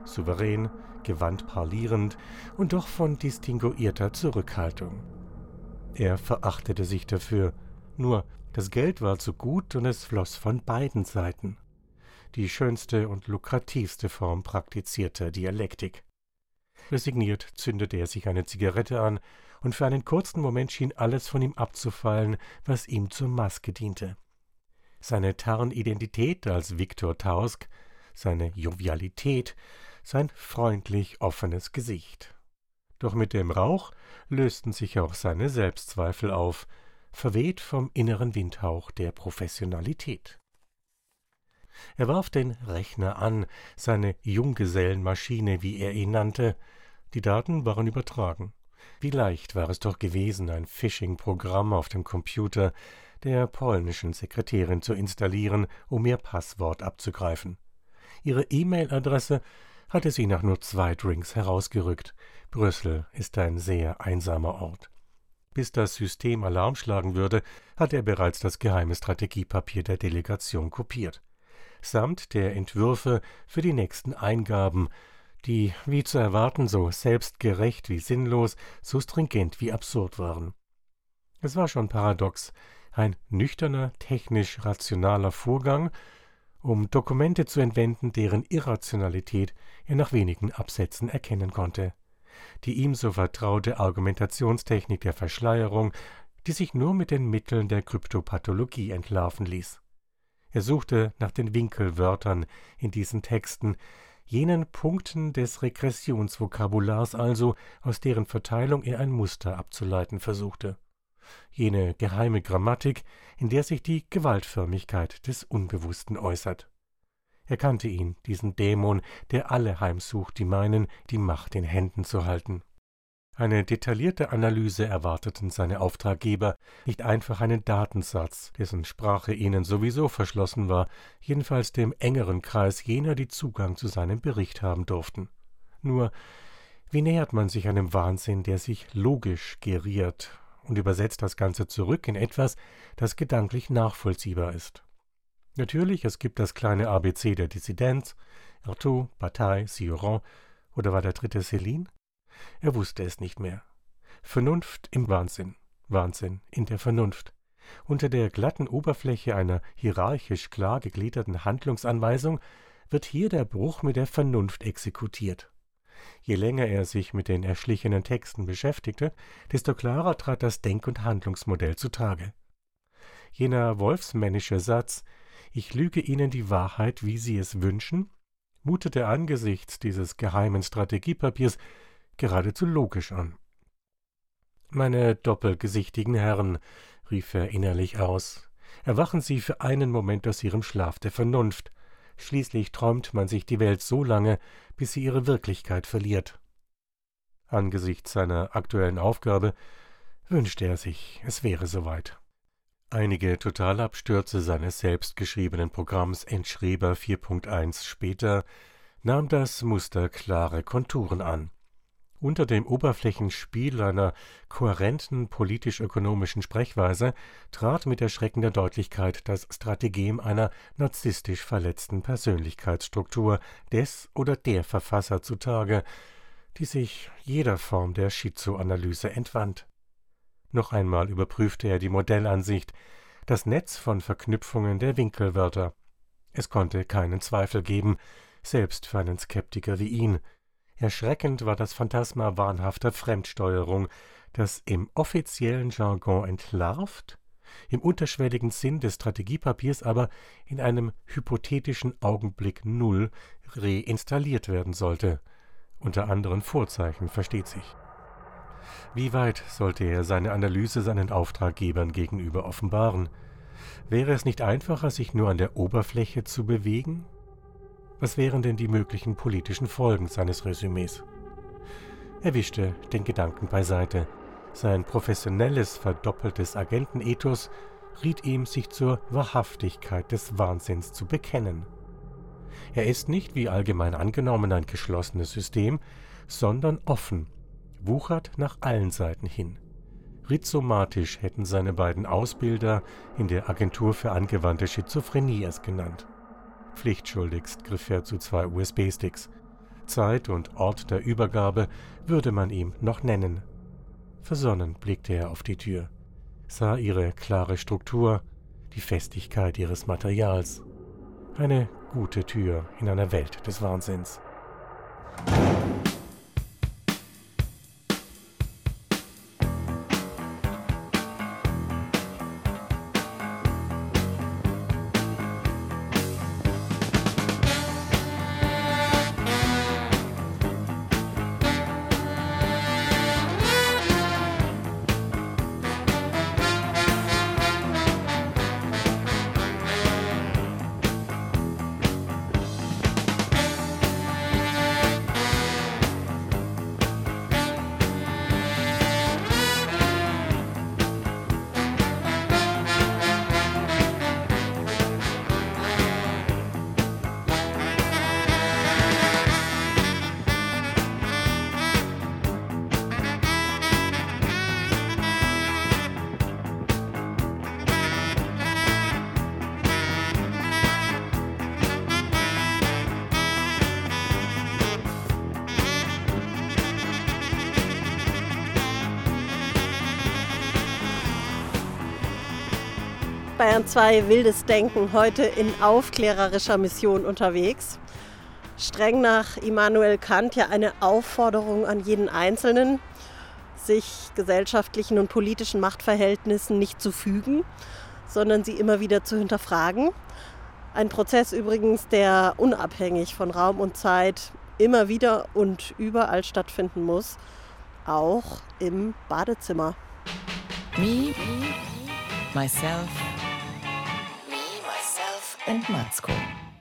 souverän, gewandt parlierend und doch von distinguierter Zurückhaltung. Er verachtete sich dafür, nur das Geld war zu gut und es floss von beiden Seiten. Die schönste und lukrativste Form praktizierter Dialektik. Resigniert zündete er sich eine Zigarette an, und für einen kurzen Moment schien alles von ihm abzufallen, was ihm zur Maske diente. Seine Tarnidentität als Viktor Tausk, seine Jovialität, sein freundlich offenes Gesicht. Doch mit dem Rauch lösten sich auch seine Selbstzweifel auf, verweht vom inneren Windhauch der Professionalität. Er warf den Rechner an, seine Junggesellenmaschine, wie er ihn nannte. Die Daten waren übertragen. Wie leicht war es doch gewesen, ein Phishing-Programm auf dem Computer der polnischen Sekretärin zu installieren, um ihr Passwort abzugreifen. Ihre E-Mail-Adresse hatte sie nach nur zwei Drinks herausgerückt. Brüssel ist ein sehr einsamer Ort. Bis das System Alarm schlagen würde, hatte er bereits das geheime Strategiepapier der Delegation kopiert, samt der Entwürfe für die nächsten Eingaben, die, wie zu erwarten, so selbstgerecht wie sinnlos, so stringent wie absurd waren. Es war schon paradox, ein nüchterner, technisch rationaler Vorgang, um Dokumente zu entwenden, deren Irrationalität er nach wenigen Absätzen erkennen konnte. Die ihm so vertraute Argumentationstechnik der Verschleierung, die sich nur mit den Mitteln der Kryptopathologie entlarven ließ. Er suchte nach den Winkelwörtern in diesen Texten, jenen Punkten des Regressionsvokabulars also, aus deren Verteilung er ein Muster abzuleiten versuchte. Jene geheime Grammatik, in der sich die Gewaltförmigkeit des Unbewussten äußert. Er kannte ihn, diesen Dämon, der alle heimsucht, die meinen, die Macht in Händen zu halten. Eine detaillierte Analyse erwarteten seine Auftraggeber, nicht einfach einen Datensatz, dessen Sprache ihnen sowieso verschlossen war, jedenfalls dem engeren Kreis jener, die Zugang zu seinem Bericht haben durften. Nur, wie nähert man sich einem Wahnsinn, der sich logisch geriert und übersetzt das Ganze zurück in etwas, das gedanklich nachvollziehbar ist? Natürlich, es gibt das kleine A B C der Dissidenz, Artaud, Bataille, Sioran, oder war der dritte Céline? Er wusste es nicht mehr. Vernunft im Wahnsinn, Wahnsinn in der Vernunft. Unter der glatten Oberfläche einer hierarchisch klar gegliederten Handlungsanweisung wird hier der Bruch mit der Vernunft exekutiert. Je länger er sich mit den erschlichenen Texten beschäftigte, desto klarer trat das Denk- und Handlungsmodell zutage. Jener wolfsmännische Satz, »Ich lüge Ihnen die Wahrheit, wie Sie es wünschen«, mutete angesichts dieses geheimen Strategiepapiers geradezu logisch an. »Meine doppelgesichtigen Herren«, rief er innerlich aus, »erwachen Sie für einen Moment aus Ihrem Schlaf der Vernunft. Schließlich träumt man sich die Welt so lange, bis sie ihre Wirklichkeit verliert.« Angesichts seiner aktuellen Aufgabe wünschte er sich, es wäre soweit. Einige Totalabstürze seines selbstgeschriebenen Programms Entschreber vier Punkt eins später nahm das Muster klare Konturen an. Unter dem Oberflächenspiel einer kohärenten politisch-ökonomischen Sprechweise trat mit erschreckender Deutlichkeit das Strategem einer narzisstisch verletzten Persönlichkeitsstruktur des oder der Verfasser zutage, die sich jeder Form der Schizoanalyse entwand. Noch einmal überprüfte er die Modellansicht, das Netz von Verknüpfungen der Winkelwörter. Es konnte keinen Zweifel geben, selbst für einen Skeptiker wie ihn. Erschreckend war das Phantasma wahnhafter Fremdsteuerung, das im offiziellen Jargon entlarvt, im unterschwelligen Sinn des Strategiepapiers aber in einem hypothetischen Augenblick Null reinstalliert werden sollte. Unter anderen Vorzeichen, versteht sich. Wie weit sollte er seine Analyse seinen Auftraggebern gegenüber offenbaren? Wäre es nicht einfacher, sich nur an der Oberfläche zu bewegen? Was wären denn die möglichen politischen Folgen seines Resümees? Er wischte den Gedanken beiseite. Sein professionelles, verdoppeltes Agentenethos riet ihm, sich zur Wahrhaftigkeit des Wahnsinns zu bekennen. Er ist nicht, wie allgemein angenommen, ein geschlossenes System, sondern offen, wuchert nach allen Seiten hin. Rhizomatisch hätten seine beiden Ausbilder in der Agentur für angewandte Schizophrenie es genannt. Pflichtschuldigst griff er zu zwei U S B-Sticks. Zeit und Ort der Übergabe würde man ihm noch nennen. Versonnen blickte er auf die Tür, sah ihre klare Struktur, die Festigkeit ihres Materials. Eine gute Tür in einer Welt des Wahnsinns.
Bayern zwei Wildes Denken heute in aufklärerischer Mission unterwegs. Streng nach Immanuel Kant ja eine Aufforderung an jeden Einzelnen, sich gesellschaftlichen und politischen Machtverhältnissen nicht zu fügen, sondern sie immer wieder zu hinterfragen. Ein Prozess übrigens, der unabhängig von Raum und Zeit immer wieder und überall stattfinden muss, auch im Badezimmer.
Me, myself, me, myself and Matzko.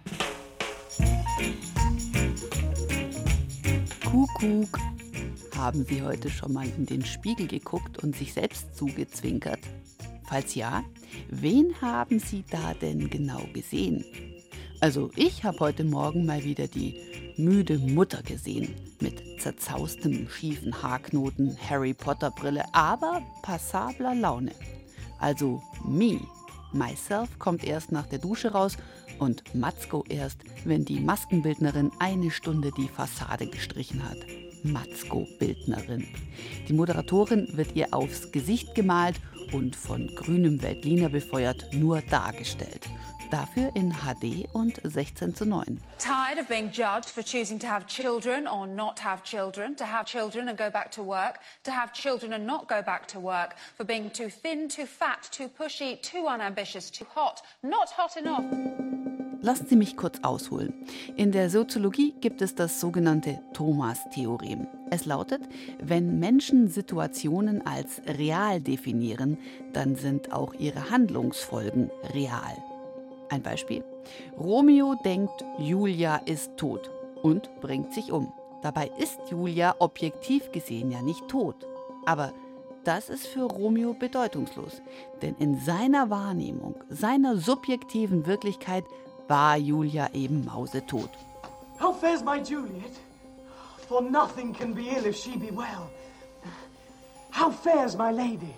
Kuckuck. Haben Sie heute schon mal in den Spiegel geguckt und sich selbst zugezwinkert? Falls ja, wen haben Sie da denn genau gesehen? Also ich habe heute Morgen mal wieder die müde Mutter gesehen, mit zerzaustem, schiefen Haarknoten, Harry-Potter-Brille, aber passabler Laune. Also me, myself kommt erst nach der Dusche raus und Matzko erst, wenn die Maskenbildnerin eine Stunde die Fassade gestrichen hat. Matzko-Bildnerin. Die Moderatorin wird ihr aufs Gesicht gemalt und von grünem Veltliner befeuert nur dargestellt. Dafür in H D und sechzehn zu neun.
Tired of being judged for choosing to have children or not have children, to have children and go back to work, to have children and not go back to work, for being too thin, too fat, too pushy, too unambitious, too hot, not hot enough.
Lassen Sie mich kurz ausholen. In der Soziologie gibt es das sogenannte Thomas-Theorem. Es lautet, wenn Menschen Situationen als real definieren, dann sind auch ihre Handlungsfolgen real. Ein Beispiel. Romeo denkt, Julia ist tot und bringt sich um. Dabei ist Julia objektiv gesehen ja nicht tot. Aber das ist für Romeo bedeutungslos. Denn in seiner Wahrnehmung, seiner subjektiven Wirklichkeit war Julia eben mausetot.
How fares my Juliet? For nothing can be ill if she be well. How fares my lady?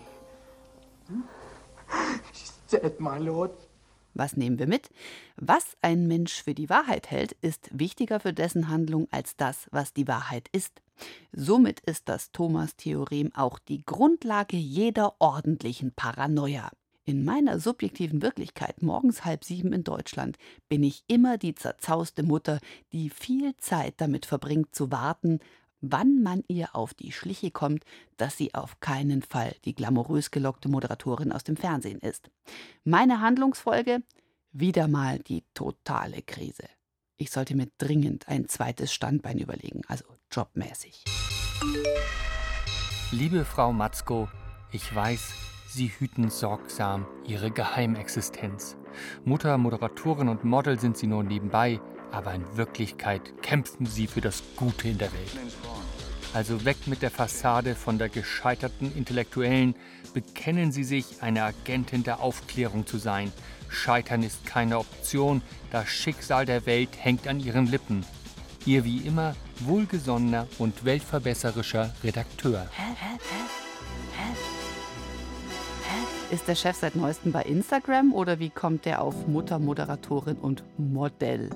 She's dead, my lord.
Was nehmen wir mit? Was ein Mensch für die Wahrheit hält, ist wichtiger für dessen Handlung als das, was die Wahrheit ist. Somit ist das Thomas-Theorem auch die Grundlage jeder ordentlichen Paranoia. In meiner subjektiven Wirklichkeit morgens halb sieben in Deutschland bin ich immer die zerzauste Mutter, die viel Zeit damit verbringt zu warten, wann man ihr auf die Schliche kommt, dass sie auf keinen Fall die glamourös gelockte Moderatorin aus dem Fernsehen ist. Meine Handlungsfolge? Wieder mal die totale Krise. Ich sollte mir dringend ein zweites Standbein überlegen, also jobmäßig.
Liebe Frau Matzko, ich weiß, Sie hüten sorgsam Ihre Geheimexistenz. Mutter, Moderatorin und Model sind Sie nur nebenbei, aber in Wirklichkeit kämpfen Sie für das Gute in der Welt. Also weg mit der Fassade von der gescheiterten Intellektuellen, bekennen Sie sich, eine Agentin der Aufklärung zu sein. Scheitern ist keine Option, das Schicksal der Welt hängt an Ihren Lippen. Ihr wie immer wohlgesonnener und weltverbesserischer Redakteur.
Hä? Hä? Hä? Hä? Ist der Chef seit neuestem bei Instagram oder wie kommt der auf Mutter, Moderatorin und Modell?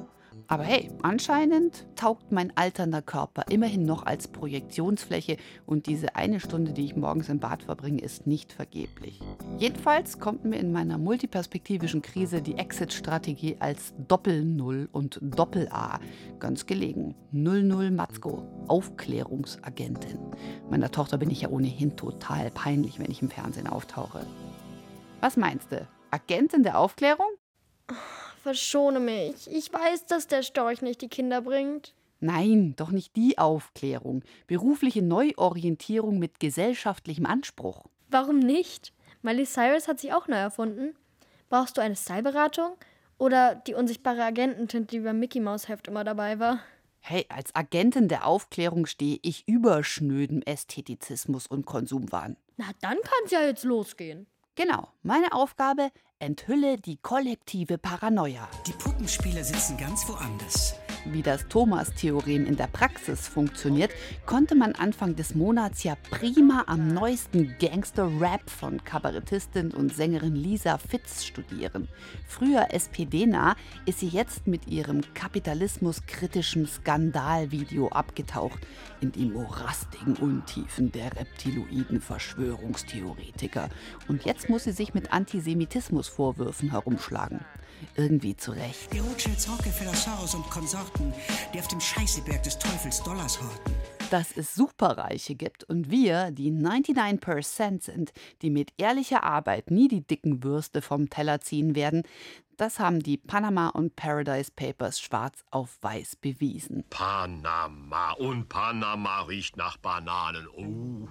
Aber hey, anscheinend taugt mein alternder Körper immerhin noch als Projektionsfläche und diese eine Stunde, die ich morgens im Bad verbringe, ist nicht vergeblich. Jedenfalls kommt mir in meiner multiperspektivischen Krise die Exit-Strategie als Doppel-Null und Doppel-A ganz gelegen. null null Matzko, Aufklärungsagentin. Meiner Tochter bin ich ja ohnehin total peinlich, wenn ich im Fernsehen auftauche. Was meinst du? Agentin der Aufklärung?
Verschone mich. Ich weiß, dass der Storch nicht die Kinder bringt.
Nein, doch nicht die Aufklärung. Berufliche Neuorientierung mit gesellschaftlichem Anspruch.
Warum nicht? Miley Cyrus hat sich auch neu erfunden. Brauchst du eine Styleberatung? Oder die unsichtbare Agententinte, die beim Mickey-Maus-Heft immer dabei war?
Hey, als Agentin der Aufklärung stehe ich über schnödem Ästhetizismus und Konsumwahn.
Na, dann kann's ja jetzt losgehen.
Genau, meine Aufgabe: enthülle die kollektive Paranoia.
Die Puppenspieler sitzen ganz woanders.
Wie das Thomas-Theorem in der Praxis funktioniert, konnte man Anfang des Monats ja prima am neuesten Gangster-Rap von Kabarettistin und Sängerin Lisa Fitz studieren. Früher S P D-nah ist sie jetzt mit ihrem kapitalismuskritischen Skandalvideo abgetaucht in die morastigen Untiefen der reptiloiden Verschwörungstheoretiker. Und jetzt muss sie sich mit Antisemitismusvorwürfen herumschlagen. Irgendwie zurecht.
Die Rothschilds, Rockefeller, Soros und Konsorten, die auf dem Scheißeberg des Teufels Dollars horten.
Dass es Superreiche gibt und wir die neunundneunzig Prozent sind, die mit ehrlicher Arbeit nie die dicken Würste vom Teller ziehen werden, das haben die Panama und Paradise Papers schwarz auf weiß bewiesen.
Panama und Panama riecht nach Bananen. Oh.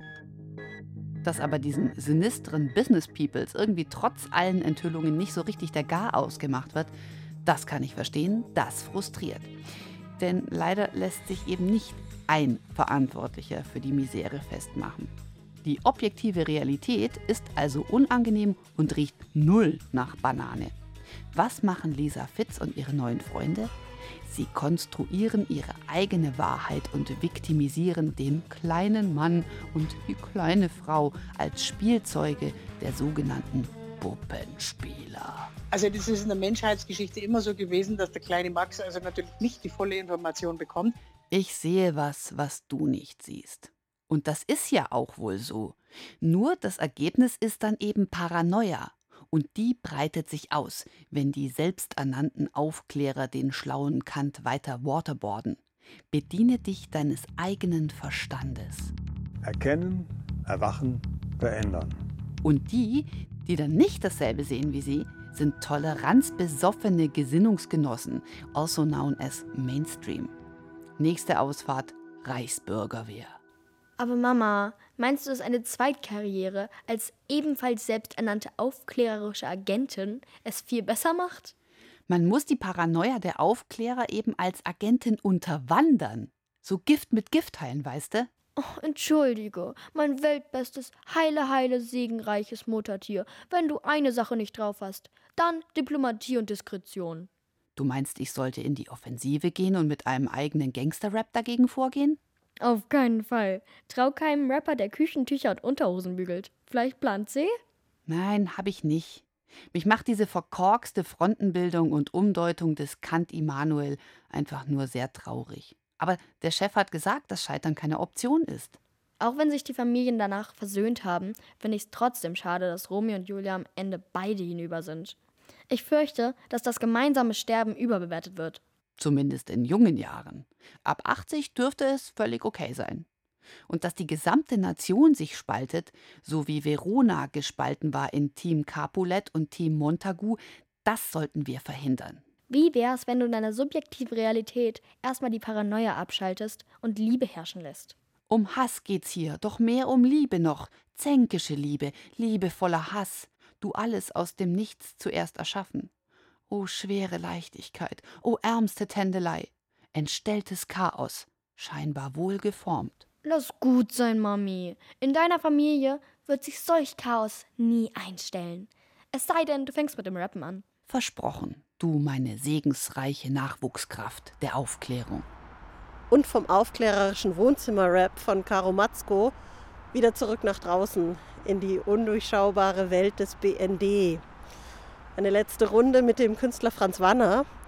Dass aber diesen sinistren Business Peoples irgendwie trotz allen Enthüllungen nicht so richtig der Gar ausgemacht wird, das kann ich verstehen, das frustriert. Denn leider lässt sich eben nicht ein Verantwortlicher für die Misere festmachen. Die objektive Realität ist also unangenehm und riecht null nach Banane. Was machen Lisa Fitz und ihre neuen Freunde? Sie konstruieren ihre eigene Wahrheit und viktimisieren den kleinen Mann und die kleine Frau als Spielzeuge der sogenannten Puppenspieler.
Also das ist in der Menschheitsgeschichte immer so gewesen, dass der kleine Max also natürlich nicht die volle Information bekommt.
Ich sehe was, was du nicht siehst. Und das ist ja auch wohl so. Nur das Ergebnis ist dann eben Paranoia. Und die breitet sich aus, wenn die selbsternannten Aufklärer den schlauen Kant weiter waterboarden. Bediene dich deines eigenen Verstandes.
Erkennen, erwachen, verändern.
Und die, die dann nicht dasselbe sehen wie sie, sind toleranzbesoffene Gesinnungsgenossen, also known as Mainstream. Nächste Ausfahrt: Reichsbürgerwehr.
Aber Mama, meinst du, dass eine Zweitkarriere als ebenfalls selbsternannte aufklärerische Agentin es viel besser macht?
Man muss die Paranoia der Aufklärer eben als Agentin unterwandern. So Gift mit Gift teilen, weißt du?
Oh, entschuldige, mein weltbestes, heile, heile, segenreiches Muttertier. Wenn du eine Sache nicht drauf hast, dann Diplomatie und Diskretion.
Du meinst, ich sollte in die Offensive gehen und mit einem eigenen Gangster-Rap dagegen vorgehen?
Auf keinen Fall. Trau keinem Rapper, der Küchentücher und Unterhosen bügelt. Vielleicht Plan C?
Nein, hab ich nicht. Mich macht diese verkorkste Frontenbildung und Umdeutung des Kant Immanuel einfach nur sehr traurig. Aber der Chef hat gesagt, dass Scheitern keine Option ist.
Auch wenn sich die Familien danach versöhnt haben, finde ich es trotzdem schade, dass Romeo und Julia am Ende beide hinüber sind. Ich fürchte, dass das gemeinsame Sterben überbewertet wird.
Zumindest in jungen Jahren. Ab achtzig dürfte es völlig okay sein. Und dass die gesamte Nation sich spaltet, so wie Verona gespalten war in Team Capulet und Team Montagu, das sollten wir verhindern.
Wie wär's, wenn du in deiner subjektiven Realität erstmal die Paranoia abschaltest und Liebe herrschen lässt?
Um Hass geht's hier, doch mehr um Liebe noch. Zänkische Liebe, liebevoller Hass. Du alles aus dem Nichts zuerst erschaffen. O schwere Leichtigkeit, o ärmste Tändelei, entstelltes Chaos, scheinbar wohl geformt.
Lass gut sein, Mami. In deiner Familie wird sich solch Chaos nie einstellen. Es sei denn, du fängst mit dem Rappen an.
Versprochen, du meine segensreiche Nachwuchskraft der Aufklärung.
Und vom aufklärerischen Wohnzimmer-Rap von Caro Matzko wieder zurück nach draußen in die undurchschaubare Welt des B N D. Eine letzte Runde mit dem Künstler Franz Wanner.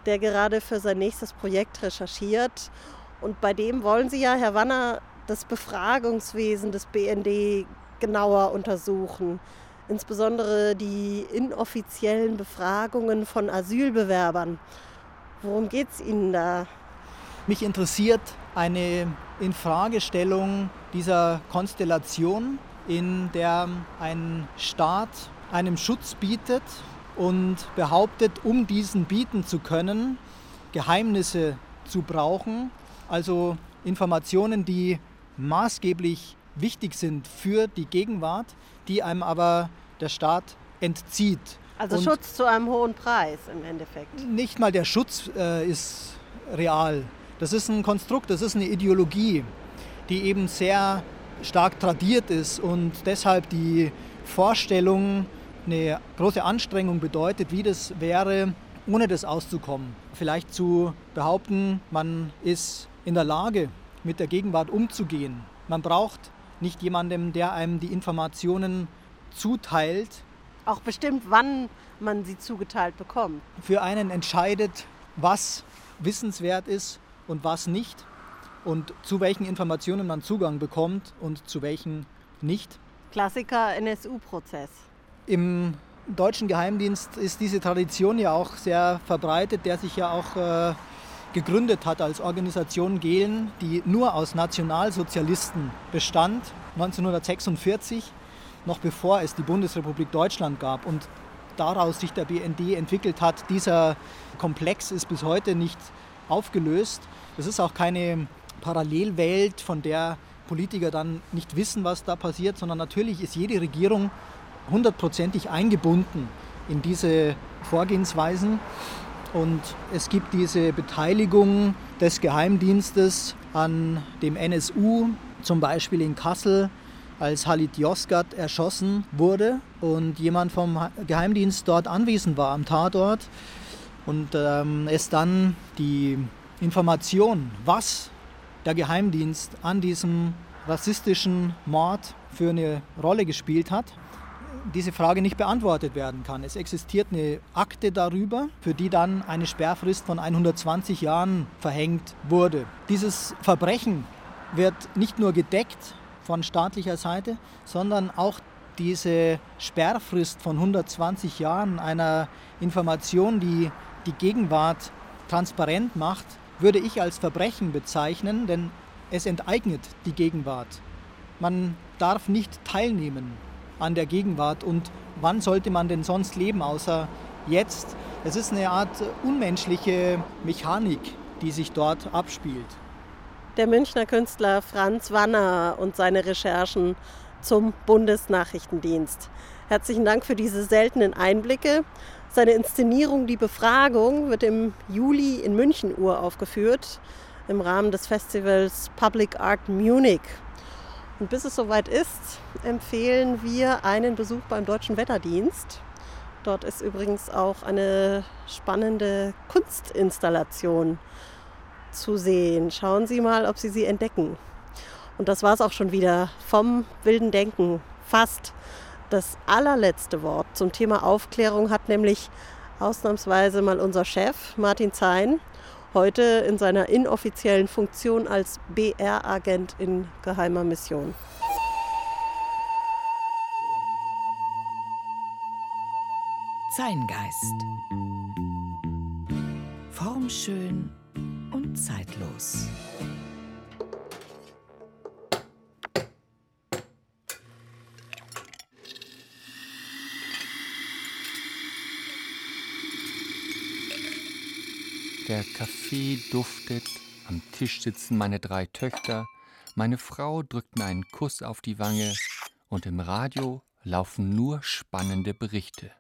der gerade für sein nächstes Projekt recherchiert. Und bei dem wollen Sie ja, Herr Wanner, das Befragungswesen des B N D genauer untersuchen. Insbesondere die inoffiziellen Befragungen von Asylbewerbern. Worum geht es Ihnen da?
Mich interessiert eine Infragestellung dieser Konstellation, in der ein Staat einem Schutz bietet und behauptet, um diesen bieten zu können, Geheimnisse zu brauchen, also Informationen, die maßgeblich wichtig sind für die Gegenwart, die einem aber der Staat entzieht.
Also
und
Schutz zu einem hohen Preis im Endeffekt.
Nicht mal der Schutz äh, ist real. Das ist ein Konstrukt, das ist eine Ideologie, die eben sehr stark tradiert ist und deshalb die Vorstellung eine große Anstrengung bedeutet, wie das wäre, ohne das auszukommen. Vielleicht zu behaupten, man ist in der Lage, mit der Gegenwart umzugehen. Man braucht nicht jemanden, der einem die Informationen zuteilt.
Auch bestimmt, wann man sie zugeteilt bekommt.
Für einen entscheidet, was wissenswert ist und was nicht und zu welchen Informationen man Zugang bekommt und zu welchen nicht.
Klassiker N S U-Prozess.
Im deutschen Geheimdienst ist diese Tradition ja auch sehr verbreitet, der sich ja auch äh, gegründet hat als Organisation Gehlen, die nur aus Nationalsozialisten bestand, neunzehnhundertsechsundvierzig, noch bevor es die Bundesrepublik Deutschland gab und daraus sich der B N D entwickelt hat. Dieser Komplex ist bis heute nicht aufgelöst. Es ist auch keine Parallelwelt, von der Politiker dann nicht wissen, was da passiert, sondern natürlich ist jede Regierung hundertprozentig eingebunden in diese Vorgehensweisen. Und es gibt diese Beteiligung des Geheimdienstes an dem N S U, zum Beispiel in Kassel, als Halit Yozgat erschossen wurde und jemand vom Geheimdienst dort anwesend war am Tatort. Und ähm, es dann die Information, was der Geheimdienst an diesem rassistischen Mord für eine Rolle gespielt hat, diese Frage nicht beantwortet werden kann. Es existiert eine Akte darüber, für die dann eine Sperrfrist von hundertzwanzig Jahren verhängt wurde. Dieses Verbrechen wird nicht nur gedeckt von staatlicher Seite, sondern auch diese Sperrfrist von hundertzwanzig Jahren einer Information, die die Gegenwart transparent macht, würde ich als Verbrechen bezeichnen, denn es enteignet die Gegenwart. Man darf nicht teilnehmen an der Gegenwart und wann sollte man denn sonst leben, außer jetzt? Es ist eine Art unmenschliche Mechanik, die sich dort abspielt.
Der Münchner Künstler Franz Wanner und seine Recherchen zum Bundesnachrichtendienst. Herzlichen Dank für diese seltenen Einblicke. Seine Inszenierung Die Befragung wird im Juli in München uraufgeführt, im Rahmen des Festivals Public Art Munich. Und bis es soweit ist, empfehlen wir einen Besuch beim Deutschen Wetterdienst. Dort ist übrigens auch eine spannende Kunstinstallation zu sehen. Schauen Sie mal, ob Sie sie entdecken. Und das war es auch schon wieder vom wilden Denken. Fast das allerletzte Wort zum Thema Aufklärung hat nämlich ausnahmsweise mal unser Chef Martin Zein, heute in seiner inoffiziellen Funktion als B R-Agent in geheimer Mission.
Zeitgeist. Formschön und zeitlos.
Der Kaffee duftet, am Tisch sitzen meine drei Töchter, meine Frau drückt mir einen Kuss auf die Wange und im Radio laufen nur spannende Berichte.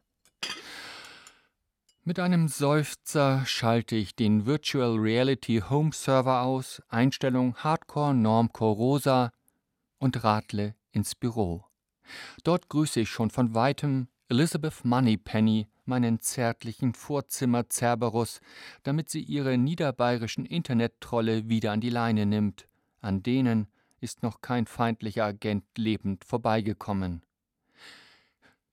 Mit einem Seufzer schalte ich den Virtual Reality Home Server aus, Einstellung Hardcore Normcore Rosa und radle ins Büro. Dort grüße ich schon von weitem Elizabeth Moneypenny, meinen zärtlichen Vorzimmer Cerberus, damit sie ihre niederbayerischen Internettrolle wieder an die Leine nimmt. An denen ist noch kein feindlicher Agent lebend vorbeigekommen.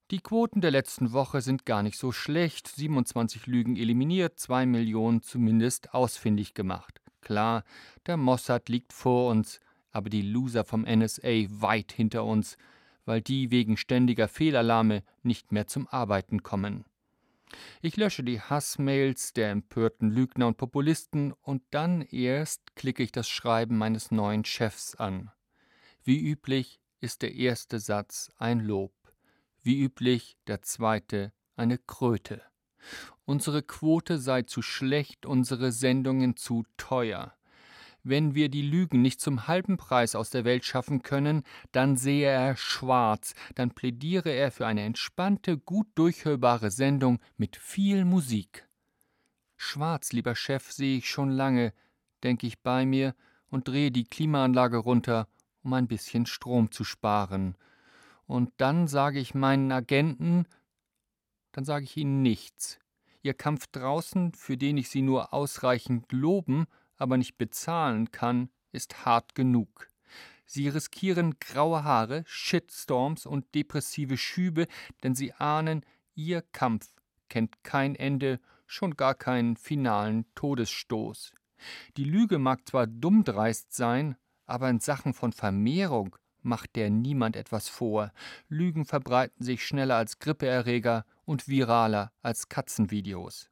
Die Quoten der letzten Woche sind gar nicht so schlecht. siebenundzwanzig Lügen eliminiert, zwei Millionen zumindest ausfindig gemacht. Klar, der Mossad liegt vor uns, aber die Loser vom N S A weit hinter uns, weil die wegen ständiger Fehlalarme nicht mehr zum Arbeiten kommen. Ich lösche die Hassmails der empörten Lügner und Populisten und dann erst klicke ich das Schreiben meines neuen Chefs an. Wie üblich ist der erste Satz ein Lob, wie üblich der zweite eine Kröte. Unsere Quote sei zu schlecht, unsere Sendungen zu teuer. Wenn wir die Lügen nicht zum halben Preis aus der Welt schaffen können, dann sehe er schwarz, dann plädiere er für eine entspannte, gut durchhörbare Sendung mit viel Musik. Schwarz, lieber Chef, sehe ich schon lange, denke ich bei mir und drehe die Klimaanlage runter, um ein bisschen Strom zu sparen. Und dann sage ich meinen Agenten, dann sage ich ihnen nichts. Ihr Kampf draußen, für den ich sie nur ausreichend loben, aber nicht bezahlen kann, ist hart genug. Sie riskieren graue Haare, Shitstorms und depressive Schübe, denn sie ahnen, ihr Kampf kennt kein Ende, schon gar keinen finalen Todesstoß. Die Lüge mag zwar dummdreist sein, aber in Sachen von Vermehrung macht der niemand etwas vor. Lügen verbreiten sich schneller als Grippeerreger und viraler als Katzenvideos.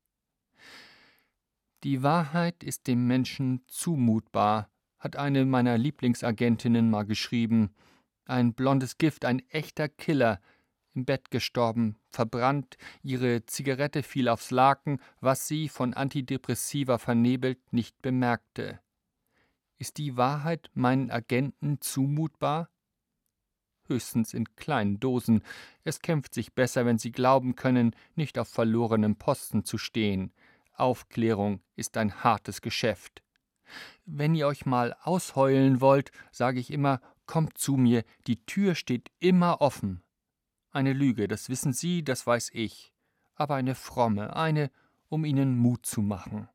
Die Wahrheit ist dem Menschen zumutbar, hat eine meiner Lieblingsagentinnen mal geschrieben. Ein blondes Gift, ein echter Killer, im Bett gestorben, verbrannt, ihre Zigarette fiel aufs Laken, was sie, von Antidepressiva vernebelt, nicht bemerkte. Ist die Wahrheit meinen Agenten zumutbar? Höchstens in kleinen Dosen. Es kämpft sich besser, wenn sie glauben können, nicht auf verlorenem Posten zu stehen. Aufklärung ist ein hartes Geschäft. Wenn ihr euch mal ausheulen wollt, sage ich immer, kommt zu mir, die Tür steht immer offen. Eine Lüge, das wissen Sie, das weiß ich, aber eine fromme, eine, um Ihnen Mut zu machen.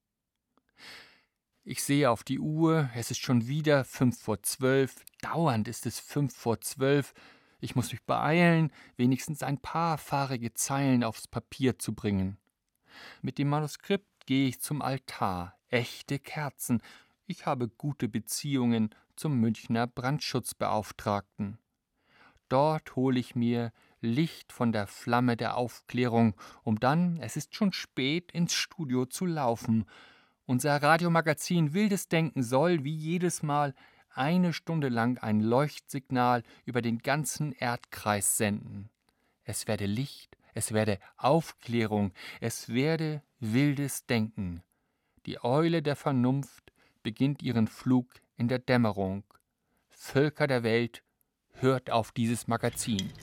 Ich sehe auf die Uhr, es ist schon wieder fünf vor zwölf, dauernd ist es fünf vor zwölf. Ich muss mich beeilen, wenigstens ein paar fahrige Zeilen aufs Papier zu bringen. Mit dem Manuskript gehe ich zum Altar, echte Kerzen. Ich habe gute Beziehungen zum Münchner Brandschutzbeauftragten. Dort hole ich mir Licht von der Flamme der Aufklärung, um dann, es ist schon spät, ins Studio zu laufen. Unser Radiomagazin Wildes Denken soll, wie jedes Mal, eine Stunde lang ein Leuchtsignal über den ganzen Erdkreis senden. Es werde Licht, es werde Aufklärung, es werde wildes Denken. Die Eule der Vernunft beginnt ihren Flug in der Dämmerung. Völker der Welt, hört auf dieses Magazin.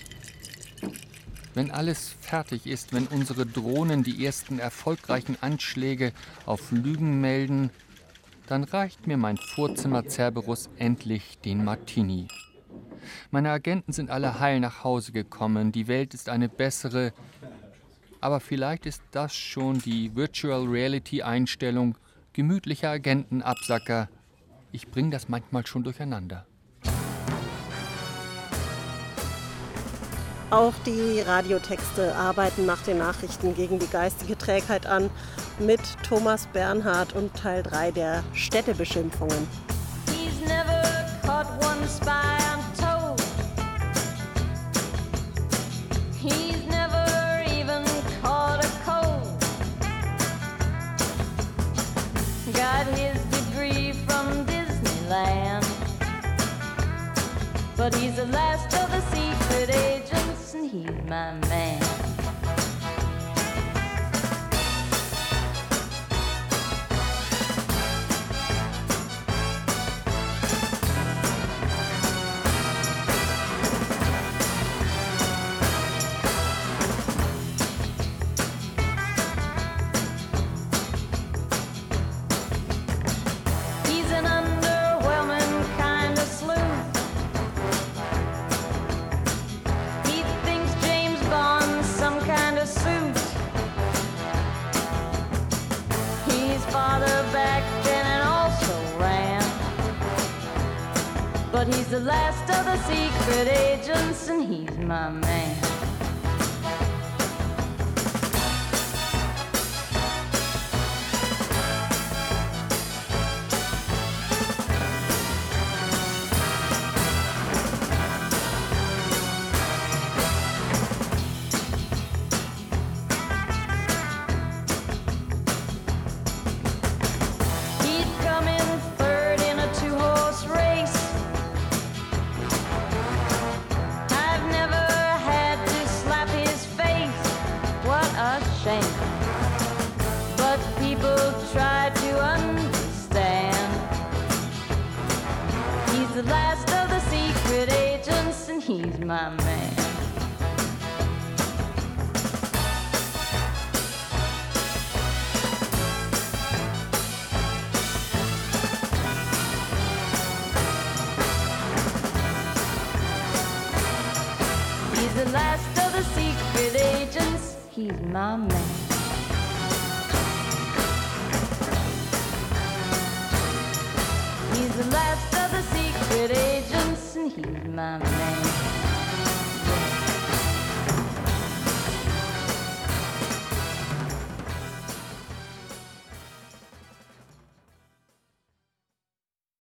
Wenn alles fertig ist, wenn unsere Drohnen die ersten erfolgreichen Anschläge auf Lügen melden, dann reicht mir mein Vorzimmer-Cerberus endlich den Martini. Meine Agenten sind alle heil nach Hause gekommen, die Welt ist eine bessere, aber vielleicht ist das schon die Virtual Reality Einstellung, gemütlicher Agentenabsacker. Ich bringe das manchmal schon durcheinander.
Auch die Radiotexte arbeiten nach den Nachrichten gegen die geistige Trägheit an, mit Thomas Bernhard und Teil drei der Städtebeschimpfungen.
He's never caught one spy, I'm told. He's never even caught a cold. Got his degree from Disneyland, but he's the last of the secret agents and he's my man. He's an underwhelming kind of sleuth. He thinks James Bond's some kind of suit. He's father back then and also ran, but he's the last of the secret agents and he's my man. He's the last of the secret agents, and he's my man. He's the last of the secret agents, he's my man. He's the last of the secret agents, and he's my man.